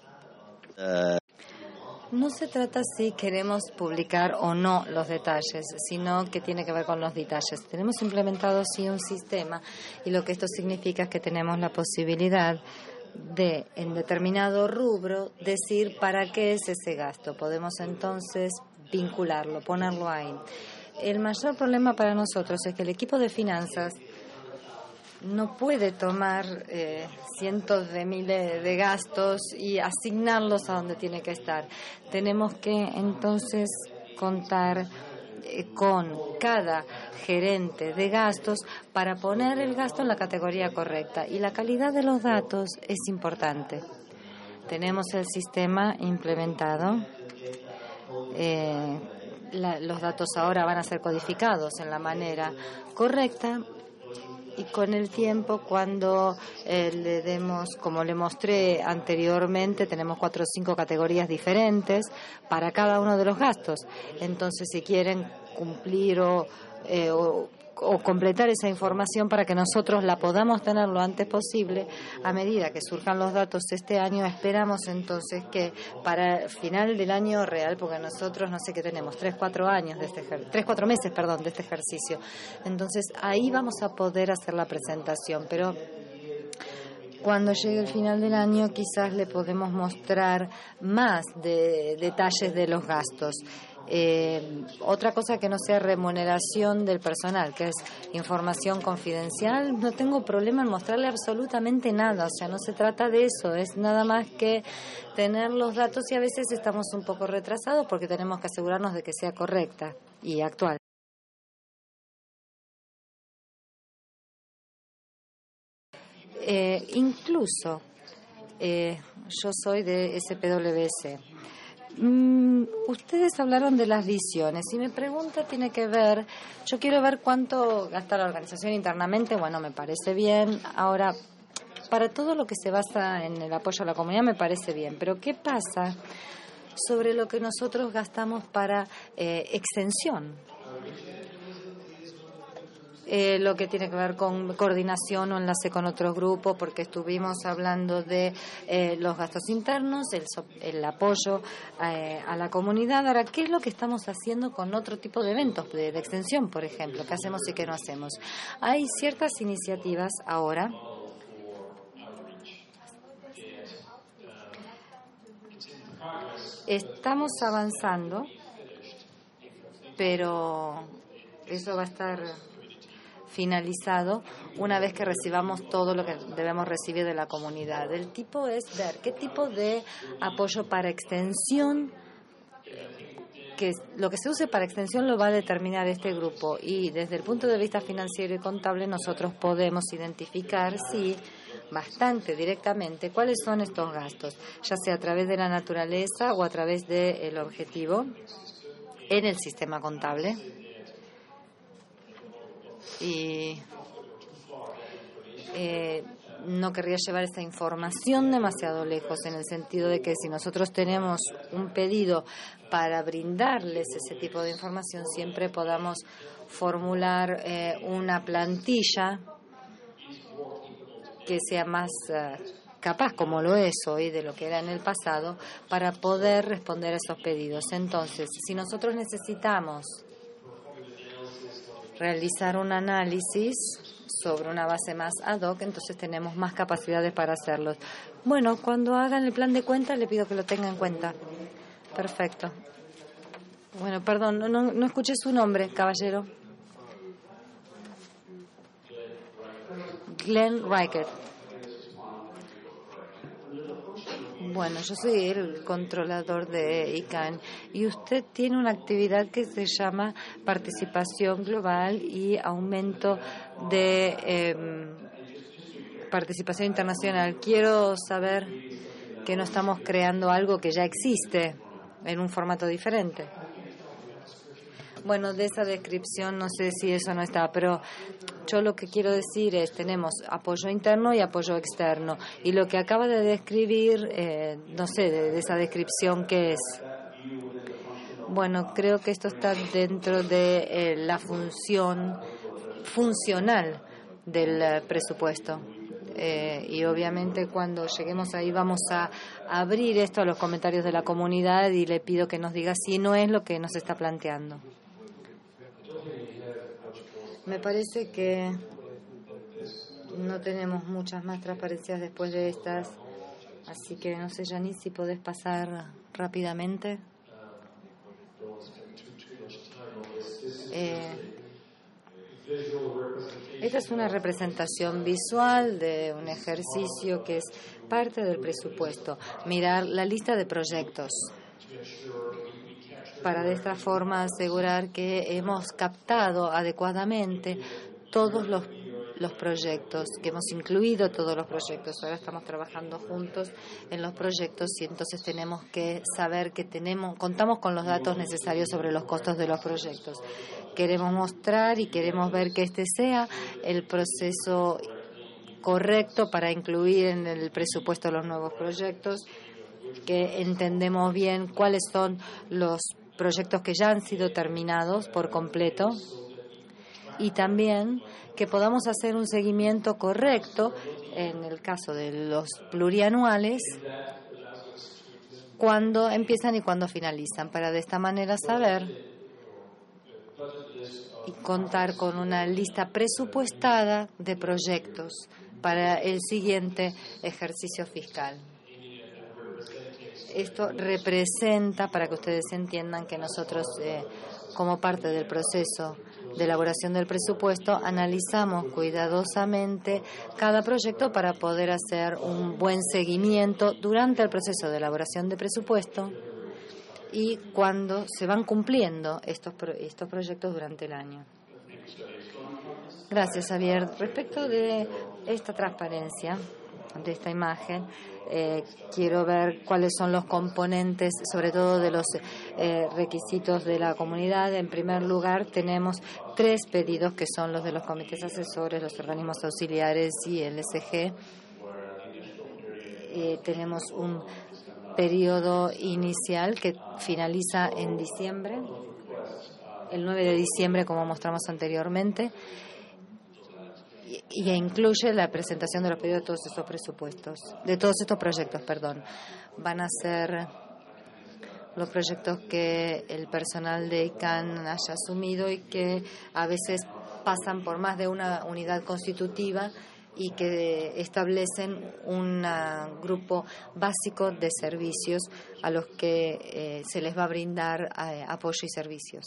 No se trata si queremos publicar o no los detalles, sino que tiene que ver con los detalles. Tenemos implementado sí un sistema, y lo que esto significa es que tenemos la posibilidad de, en determinado rubro, decir para qué es ese gasto. Podemos entonces vincularlo, ponerlo ahí. El mayor problema para nosotros es que el equipo de finanzas no puede tomar eh, cientos de miles de gastos y asignarlos a donde tiene que estar. Tenemos que entonces contar eh, con cada gerente de gastos para poner el gasto en la categoría correcta, y la calidad de los datos es importante. Tenemos el sistema implementado. Eh, La, los datos ahora van a ser codificados en la manera correcta, y con el tiempo, cuando eh, le demos, como le mostré anteriormente, tenemos cuatro o cinco categorías diferentes para cada uno de los gastos. Entonces, si quieren cumplir o, eh, o o completar esa información para que nosotros la podamos tener lo antes posible, a medida que surjan los datos este año, esperamos entonces que para el final del año real, porque nosotros no sé qué tenemos, tres, cuatro años de este ejer- tres, cuatro meses, perdón, de este ejercicio. Entonces ahí vamos a poder hacer la presentación, pero cuando llegue el final del año quizás le podemos mostrar más de detalles de los gastos. Eh, otra cosa que no sea remuneración del personal, que es información confidencial, no tengo problema en mostrarle absolutamente nada. O sea, no se trata de eso, es nada más que tener los datos, y a veces estamos un poco retrasados porque tenemos que asegurarnos de que sea correcta y actual. Eh, incluso eh, yo soy de S P W C. Mm, ustedes hablaron de las visiones y mi pregunta tiene que ver, yo quiero ver cuánto gasta la organización internamente. Bueno, me parece bien. Ahora, para todo lo que se basa en el apoyo a la comunidad me parece bien, pero ¿qué pasa sobre lo que nosotros gastamos para eh, extensión? Eh, lo que tiene que ver con coordinación o enlace con otros grupos, porque estuvimos hablando de eh, los gastos internos, el, so el apoyo eh, a la comunidad. Ahora, ¿qué es lo que estamos haciendo con otro tipo de eventos de, de extensión, por ejemplo? ¿Qué hacemos y qué no hacemos? Hay ciertas iniciativas ahora estamos avanzando, pero eso va a estar finalizado una vez que recibamos todo lo que debemos recibir de la comunidad. El tipo es ver qué tipo de apoyo para extensión, que lo que se use para extensión lo va a determinar este grupo, y desde el punto de vista financiero y contable nosotros podemos identificar si bastante directamente cuáles son estos gastos, ya sea a través de la naturaleza o a través del objetivo en el sistema contable. Y eh, no querría llevar esa información demasiado lejos, en el sentido de que si nosotros tenemos un pedido para brindarles ese tipo de información, siempre podamos formular eh, una plantilla que sea más uh, capaz, como lo es hoy, de lo que era en el pasado, para poder responder a esos pedidos. Entonces, si nosotros necesitamos realizar un análisis sobre una base más ad hoc, entonces tenemos más capacidades para hacerlo. Bueno, cuando hagan el plan de cuentas, le pido que lo tengan en cuenta. Perfecto. Bueno, perdón, no, no, no escuché su nombre, caballero. Glenn Reichert. Bueno, yo soy el controlador de I C A N y usted tiene una actividad que se llama participación global y aumento de eh, participación internacional. Quiero saber que no estamos creando algo que ya existe en un formato diferente. Bueno, de esa descripción no sé si eso no está, pero yo lo que quiero decir es tenemos apoyo interno y apoyo externo. Y lo que acaba de describir, eh, no sé, de, de esa descripción, ¿qué es? Bueno, creo que esto está dentro de eh, la función funcional del eh, presupuesto. Eh, y obviamente cuando lleguemos ahí vamos a abrir esto a los comentarios de la comunidad y le pido que nos diga si no es lo que nos está planteando. Me parece que no tenemos muchas más transparencias después de estas, así que no sé, Yanis, si podés pasar rápidamente. Eh, esta es una representación visual de un ejercicio que es parte del presupuesto. Mirar la lista de proyectos para de esta forma asegurar que hemos captado adecuadamente todos los, los proyectos, que hemos incluido todos los proyectos. Ahora estamos trabajando juntos en los proyectos y entonces tenemos que saber que tenemos, contamos con los datos necesarios sobre los costos de los proyectos. Queremos mostrar y queremos ver que este sea el proceso correcto para incluir en el presupuesto los nuevos proyectos, que entendemos bien cuáles son los proyectos que ya han sido terminados por completo y también que podamos hacer un seguimiento correcto en el caso de los plurianuales cuando empiezan y cuando finalizan, para de esta manera saber y contar con una lista presupuestada de proyectos para el siguiente ejercicio fiscal. Esto representa, para que ustedes entiendan, que nosotros, eh, como parte del proceso de elaboración del presupuesto, analizamos cuidadosamente cada proyecto para poder hacer un buen seguimiento durante el proceso de elaboración de presupuesto y cuando se van cumpliendo estos, pro- estos proyectos durante el año. Gracias, Javier. Respecto de esta transparencia, de esta imagen, eh, quiero ver cuáles son los componentes, sobre todo de los eh, requisitos de la comunidad. En primer lugar, tenemos tres pedidos que son los de los comités asesores, los organismos auxiliares y el S G. Eh, tenemos un periodo inicial que finaliza en diciembre, el nueve de diciembre, como mostramos anteriormente, y incluye la presentación de los pedidos de todos estos presupuestos, de todos estos proyectos, perdón. Van a ser los proyectos que el personal de I C A N haya asumido y que a veces pasan por más de una unidad constitutiva y que establecen un grupo básico de servicios a los que eh, se les va a brindar eh, apoyo y servicios.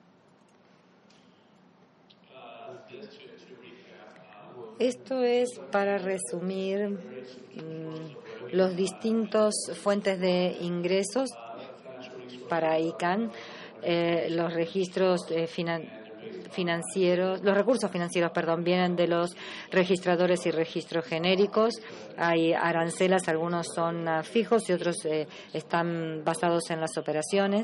Esto es para resumir mmm, los distintos fuentes de ingresos para I C A N, eh, los registros eh, finan financieros, los recursos financieros, perdón, vienen de los registradores y registros genéricos. Hay arancelas, algunos son uh, fijos y otros eh, están basados en las operaciones.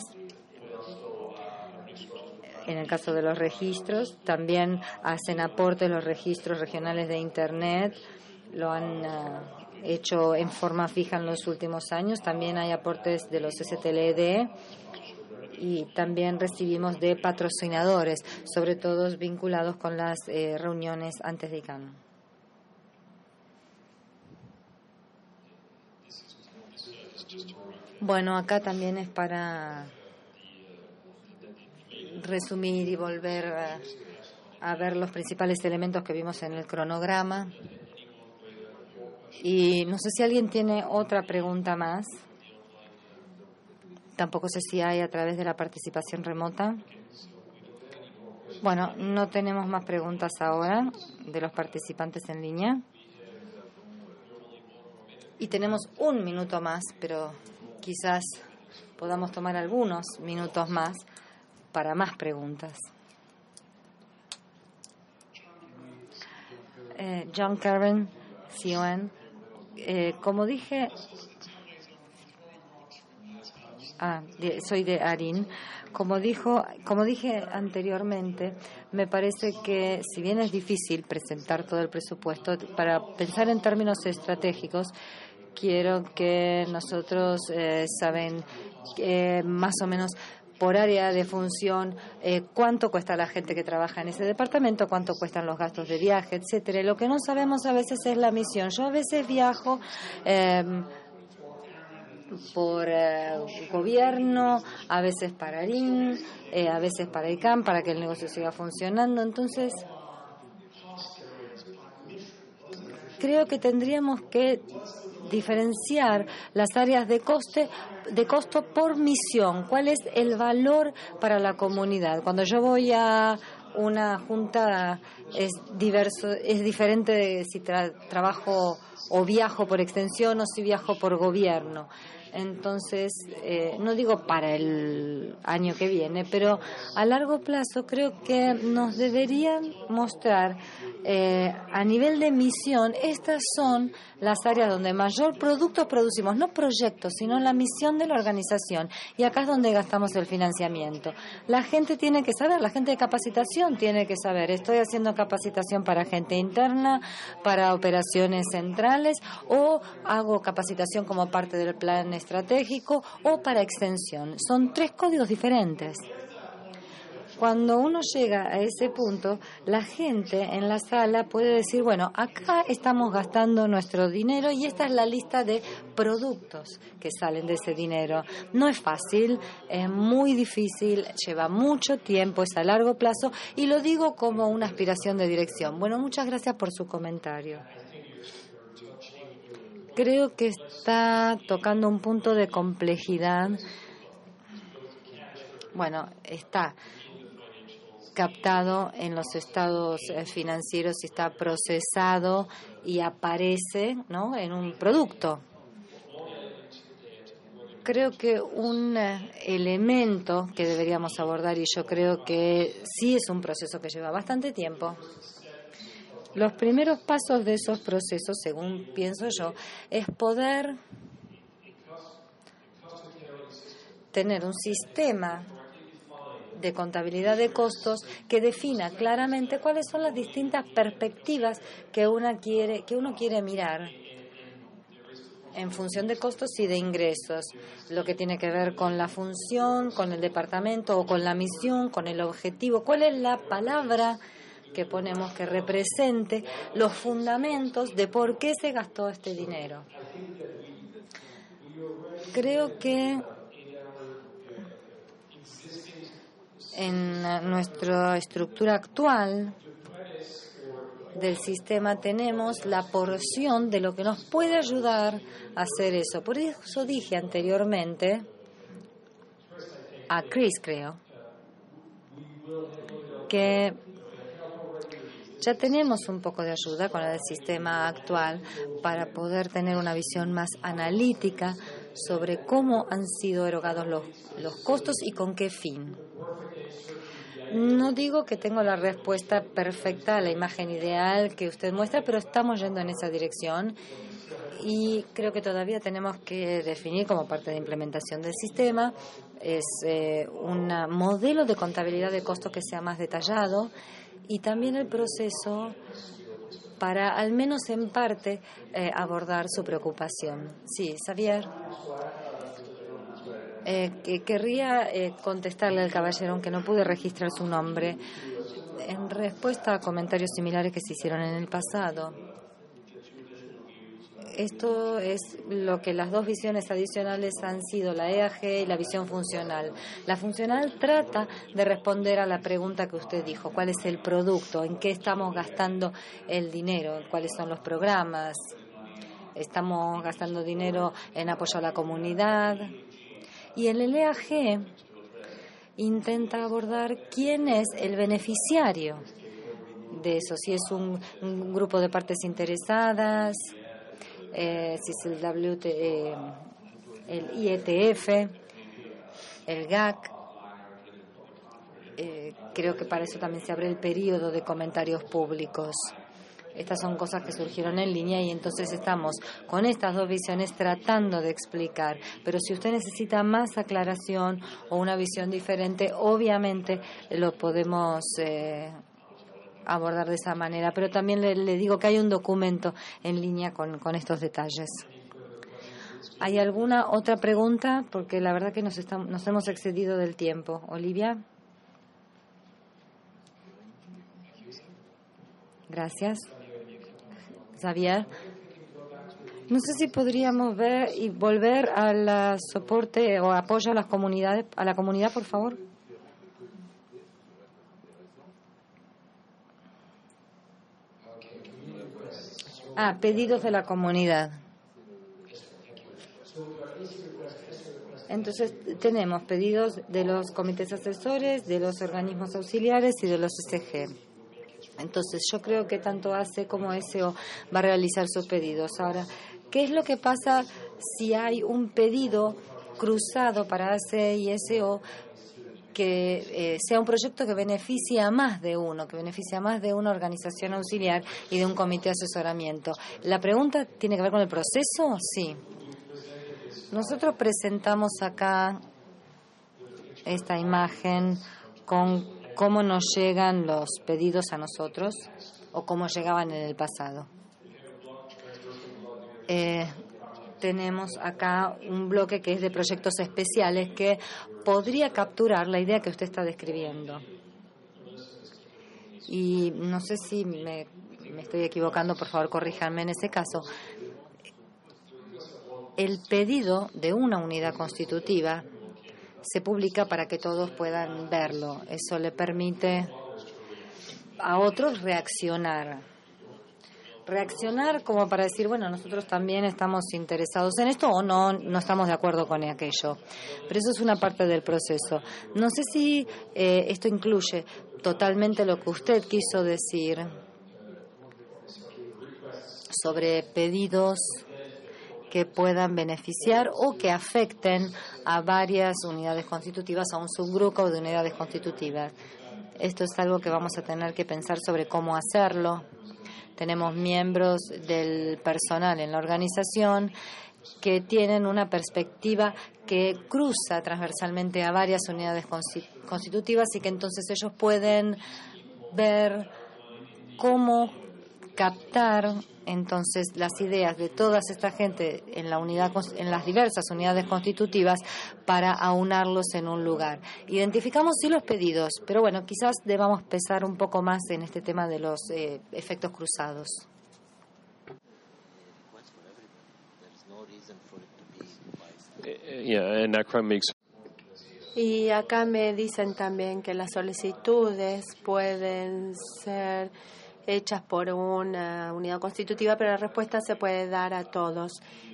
En el caso de los registros, también hacen aporte los registros regionales de Internet, lo han uh, hecho en forma fija en los últimos años. También hay aportes de los S T L D y también recibimos de patrocinadores, sobre todo vinculados con las eh, reuniones antes de I C A N. Bueno, acá también es para resumir y volver a, a ver los principales elementos que vimos en el cronograma. Y no sé si alguien tiene otra pregunta más. Tampoco sé si hay a través de la participación remota. Bueno, no tenemos más preguntas ahora de los participantes en línea. Y tenemos un minuto más, pero quizás podamos tomar algunos minutos más para más preguntas. Eh, John Karen, C O N. Eh, como dije, ah, de, soy de Arin. Como dijo, como dije anteriormente, me parece que si bien es difícil presentar todo el presupuesto, para pensar en términos estratégicos, quiero que nosotros eh, saben eh, más o menos por área de función, eh, cuánto cuesta la gente que trabaja en ese departamento, cuánto cuestan los gastos de viaje, etcétera. Lo que no sabemos a veces es la misión. Yo a veces viajo eh, por eh, gobierno, a veces para Arin, eh, a veces para I C A M, para que el negocio siga funcionando. Entonces, creo que tendríamos que diferenciar las áreas de coste de costo por misión. ¿Cuál es el valor para la comunidad? Cuando yo voy a una junta es diverso, es diferente de si tra- trabajo o viajo por extensión o si viajo por gobierno. Entonces, eh, no digo para el año que viene, pero a largo plazo creo que nos deberían mostrar eh, a nivel de misión, estas son las áreas donde mayor productos producimos, no proyectos, sino la misión de la organización. Y acá es donde gastamos el financiamiento. La gente tiene que saber, la gente de capacitación tiene que saber. Estoy haciendo capacitación para gente interna, para operaciones centrales, o hago capacitación como parte del plan estratégico o para extensión. Son tres códigos diferentes. Cuando uno llega a ese punto, la gente en la sala puede decir, bueno, acá estamos gastando nuestro dinero y esta es la lista de productos que salen de ese dinero. No es fácil, es muy difícil, lleva mucho tiempo, es a largo plazo y lo digo como una aspiración de dirección. Bueno, muchas gracias por su comentario. Creo que está tocando un punto de complejidad. Bueno, está captado en los estados financieros y está procesado y aparece, ¿no?, en un producto. Creo que un elemento que deberíamos abordar, y yo creo que sí es un proceso que lleva bastante tiempo, los primeros pasos de esos procesos, según pienso yo, es poder tener un sistema de contabilidad de costos que defina claramente cuáles son las distintas perspectivas que una quiere, que uno quiere mirar en función de costos y de ingresos, lo que tiene que ver con la función, con el departamento o con la misión, con el objetivo, cuál es la palabra que ponemos que represente los fundamentos de por qué se gastó este dinero. Creo que en nuestra estructura actual del sistema tenemos la porción de lo que nos puede ayudar a hacer eso. Por eso dije anteriormente a Chris, creo, que ya tenemos un poco de ayuda con el sistema actual para poder tener una visión más analítica sobre cómo han sido erogados los, los costos y con qué fin. No digo que tengo la respuesta perfecta a la imagen ideal que usted muestra, pero estamos yendo en esa dirección y creo que todavía tenemos que definir como parte de implementación del sistema es eh, un modelo de contabilidad de costos que sea más detallado y también el proceso para, al menos en parte, eh, abordar su preocupación. Sí, Xavier. Eh, que querría eh, contestarle al caballero, aunque no pude registrar su nombre, en respuesta a comentarios similares que se hicieron en el pasado. Esto es lo que las dos visiones adicionales han sido, la E A G y la visión funcional. La funcional trata de responder a la pregunta que usted dijo, ¿cuál es el producto? ¿En qué estamos gastando el dinero? ¿Cuáles son los programas? ¿Estamos gastando dinero en apoyo a la comunidad? Y el E A G intenta abordar quién es el beneficiario de eso, si es un, un grupo de partes interesadas, eh, si es el, W T, eh, el I E T F, el G A C. Eh, creo que para eso también se abre el periodo de comentarios públicos. Estas son cosas que surgieron en línea y entonces estamos con estas dos visiones tratando de explicar. Pero si usted necesita más aclaración o una visión diferente, obviamente lo podemos eh, abordar de esa manera. Pero también le, le digo que hay un documento en línea con, con estos detalles. ¿Hay alguna otra pregunta? Porque la verdad que nos, estamos, nos hemos excedido del tiempo. Olivia. Gracias. Xavier. No sé si podríamos ver y volver al soporte o apoyo a las comunidades, a la comunidad, por favor. Ah, pedidos de la comunidad. Entonces, tenemos pedidos de los comités asesores, de los organismos auxiliares y de los S G. Entonces, yo creo que tanto A C como S O va a realizar sus pedidos. Ahora, ¿qué es lo que pasa si hay un pedido cruzado para A C y S O que eh, sea un proyecto que beneficie a más de uno, que beneficie a más de una organización auxiliar y de un comité de asesoramiento? La pregunta tiene que ver con el proceso, sí. Nosotros presentamos acá esta imagen con cómo nos llegan los pedidos a nosotros o cómo llegaban en el pasado. Eh, tenemos acá un bloque que es de proyectos especiales que podría capturar la idea que usted está describiendo. Y no sé si me, me estoy equivocando, por favor, corríjanme en ese caso. El pedido de una unidad constitutiva se publica para que todos puedan verlo. Eso le permite a otros reaccionar. Reaccionar como para decir, bueno, nosotros también estamos interesados en esto o no, no estamos de acuerdo con aquello. Pero eso es una parte del proceso. No sé si eh, esto incluye totalmente lo que usted quiso decir sobre pedidos que puedan beneficiar o que afecten a varias unidades constitutivas, a un subgrupo de unidades constitutivas. Esto es algo que vamos a tener que pensar sobre cómo hacerlo. Tenemos miembros del personal en la organización que tienen una perspectiva que cruza transversalmente a varias unidades constitutivas y que entonces ellos pueden ver cómo captar entonces las ideas de toda esta gente en la unidad, en las diversas unidades constitutivas para aunarlos en un lugar. Identificamos sí los pedidos, pero bueno, quizás debamos pensar un poco más en este tema de los eh, efectos cruzados. Y acá me dicen también que las solicitudes pueden ser hechas por una unidad constitutiva, pero la respuesta se puede dar a todos.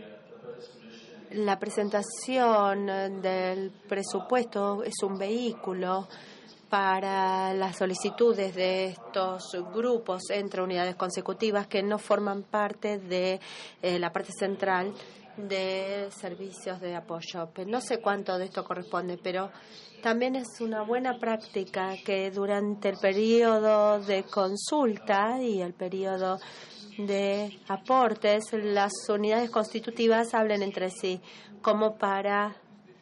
La presentación del presupuesto es un vehículo para las solicitudes de estos grupos entre unidades consecutivas que no forman parte de eh, la parte central de servicios de apoyo. No sé cuánto de esto corresponde, pero también es una buena práctica que durante el periodo de consulta y el periodo de aportes, las unidades constitutivas hablen entre sí, como para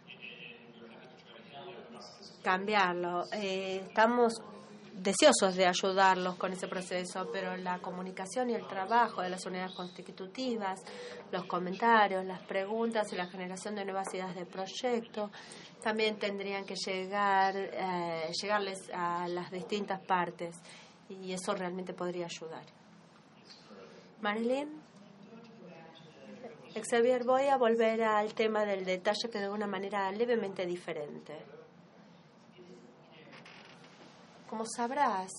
cambiarlo. Eh, estamos deseosos de ayudarlos con ese proceso, pero la comunicación y el trabajo de las unidades constitutivas, los comentarios, las preguntas y la generación de nuevas ideas de proyecto también tendrían que llegar, eh, llegarles a las distintas partes y eso realmente podría ayudar. Marilyn. Xavier, voy a volver al tema del detalle, pero de una manera levemente diferente. Como sabrás,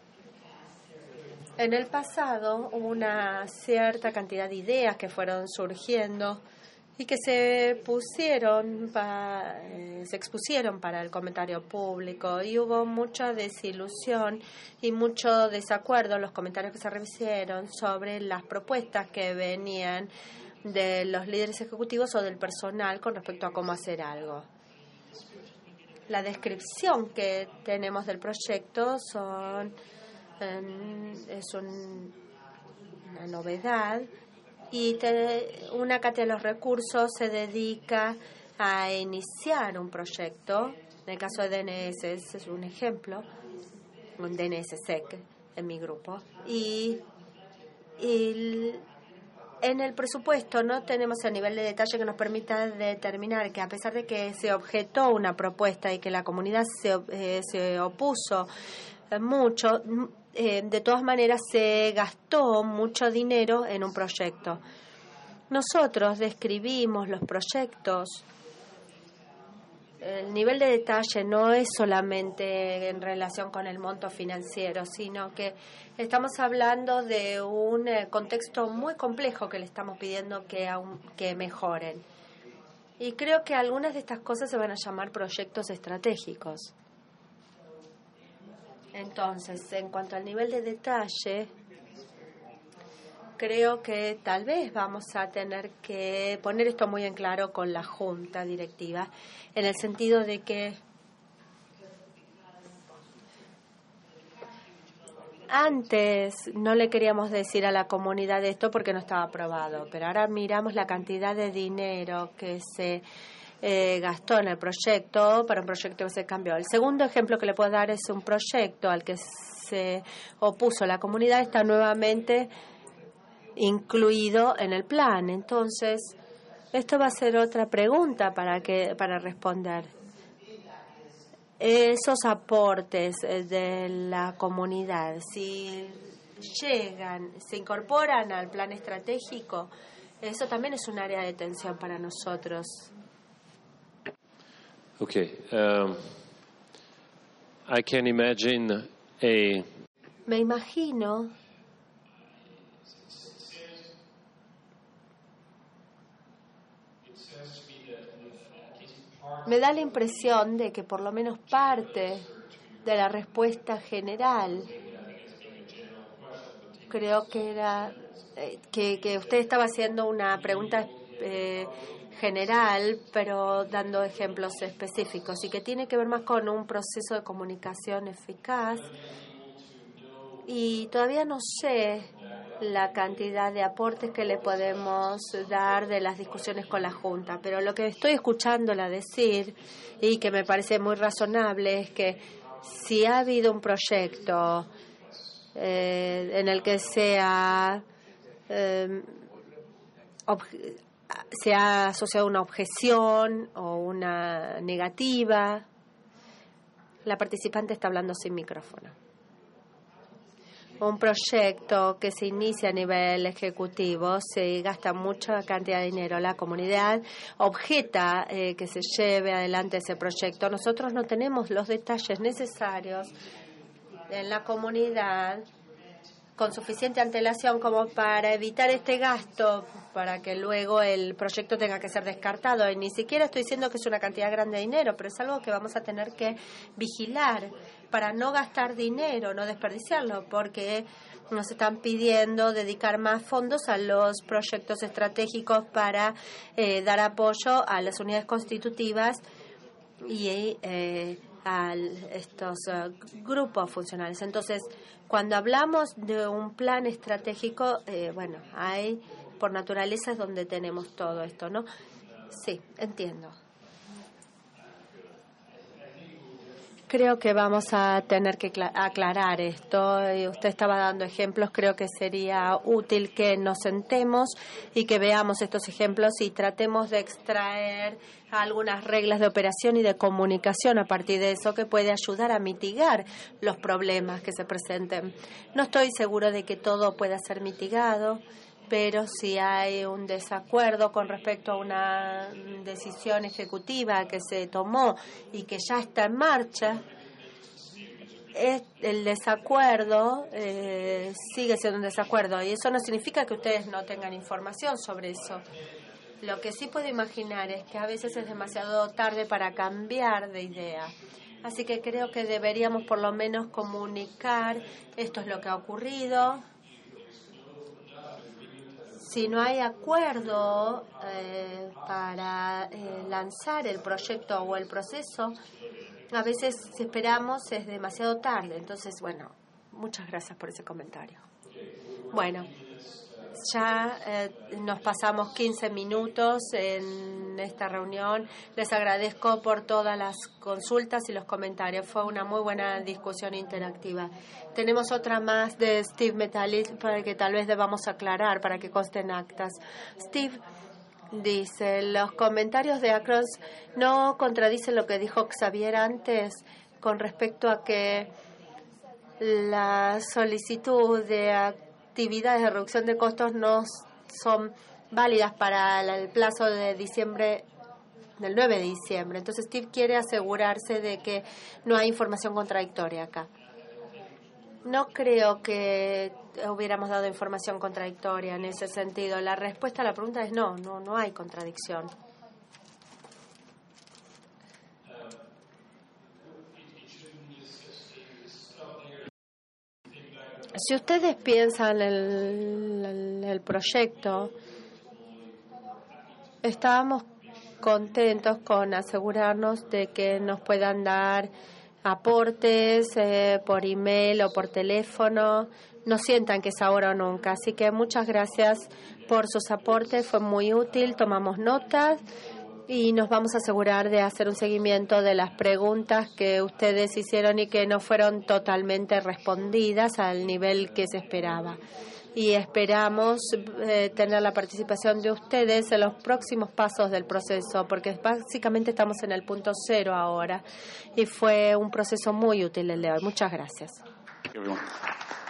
en el pasado hubo una cierta cantidad de ideas que fueron surgiendo y que se pusieron, pa, eh, se expusieron para el comentario público, y hubo mucha desilusión y mucho desacuerdo en los comentarios que se recibieron sobre las propuestas que venían de los líderes ejecutivos o del personal con respecto a cómo hacer algo. La descripción que tenemos del proyecto son, eh, es un, una novedad, y te, una cantidad de los recursos se dedica a iniciar un proyecto. En el caso de D N S es un ejemplo, un D N S S E C en mi grupo. Y, y en el presupuesto no tenemos el nivel de detalle que nos permita determinar que, a pesar de que se objetó una propuesta y que la comunidad se, eh, se opuso mucho, eh, de todas maneras se gastó mucho dinero en un proyecto. Nosotros describimos los proyectos. El nivel de detalle no es solamente en relación con el monto financiero, sino que estamos hablando de un contexto muy complejo que le estamos pidiendo que, aún, que mejoren. Y creo que algunas de estas cosas se van a llamar proyectos estratégicos. Entonces, en cuanto al nivel de detalle, creo que tal vez vamos a tener que poner esto muy en claro con la junta directiva, en el sentido de que antes no le queríamos decir a la comunidad esto porque no estaba aprobado, pero ahora miramos la cantidad de dinero que se eh, gastó en el proyecto para un proyecto que se cambió. El segundo ejemplo que le puedo dar es un proyecto al que se opuso la comunidad, está nuevamente incluido en el plan. Entonces, esto va a ser otra pregunta para que para responder. Esos aportes de la comunidad, si llegan, se incorporan al plan estratégico, eso también es un área de tensión para nosotros. Okay. Um, I can imagine a Me imagino Me da la impresión de que por lo menos parte de la respuesta general, creo que era eh, que, que usted estaba haciendo una pregunta eh, general, pero dando ejemplos específicos, y que tiene que ver más con un proceso de comunicación eficaz. Y todavía no sé la cantidad de aportes que le podemos dar de las discusiones con la Junta, pero lo que estoy escuchándola decir, y que me parece muy razonable, es que si ha habido un proyecto eh, en el que sea eh, se ha asociado una objeción o una negativa. La participante está hablando sin micrófono. Un proyecto que se inicia a nivel ejecutivo, se gasta mucha cantidad de dinero. La comunidad objeta eh, que se lleve adelante ese proyecto. Nosotros no tenemos los detalles necesarios en la comunidad con suficiente antelación como para evitar este gasto, para que luego el proyecto tenga que ser descartado. Y ni siquiera estoy diciendo que es una cantidad grande de dinero, pero es algo que vamos a tener que vigilar para no gastar dinero, no desperdiciarlo, porque nos están pidiendo dedicar más fondos a los proyectos estratégicos para eh, dar apoyo a las unidades constitutivas y eh, a estos uh, grupos funcionales. Entonces, cuando hablamos de un plan estratégico, eh, bueno, hay por naturaleza es donde tenemos todo esto, ¿no? Sí, entiendo. Creo que vamos a tener que aclarar esto. Usted estaba dando ejemplos. Creo que sería útil que nos sentemos y que veamos estos ejemplos y tratemos de extraer algunas reglas de operación y de comunicación a partir de eso, que puede ayudar a mitigar los problemas que se presenten. No estoy seguro de que todo pueda ser mitigado pero si hay un desacuerdo con respecto a una decisión ejecutiva que se tomó y que ya está en marcha, es, el desacuerdo eh, sigue siendo un desacuerdo, y eso no significa que ustedes no tengan información sobre eso. Lo que sí puedo imaginar es que a veces es demasiado tarde para cambiar de idea. Así que creo que deberíamos por lo menos comunicar, esto es lo que ha ocurrido. Si no hay acuerdo eh, para eh, lanzar el proyecto o el proceso, a veces si esperamos es demasiado tarde. Entonces, bueno, muchas gracias por ese comentario. Bueno, ya eh, nos pasamos quince minutos en esta reunión. Les agradezco por todas las consultas y los comentarios. Fue una muy buena discusión interactiva. Tenemos otra más de Steve Metallic para que tal vez debamos aclarar para que consten actas. Steve dice, los comentarios de Acros no contradicen lo que dijo Xavier antes con respecto a que la solicitud de actividades de reducción de costos no son válidas para el plazo de diciembre, del nueve de diciembre. Entonces Steve quiere asegurarse de que no hay información contradictoria acá. No creo que hubiéramos dado información contradictoria en ese sentido. La respuesta a la pregunta es no, no, no hay contradicción. Si ustedes piensan en el, el, el proyecto, estábamos contentos con asegurarnos de que nos puedan dar aportes eh, por email o por teléfono. No sientan que es ahora o nunca. Así que muchas gracias por sus aportes. Fue muy útil. Tomamos notas y nos vamos a asegurar de hacer un seguimiento de las preguntas que ustedes hicieron y que no fueron totalmente respondidas al nivel que se esperaba. Y esperamos eh, tener la participación de ustedes en los próximos pasos del proceso, porque básicamente estamos en el punto cero ahora y fue un proceso muy útil el de hoy. Muchas gracias.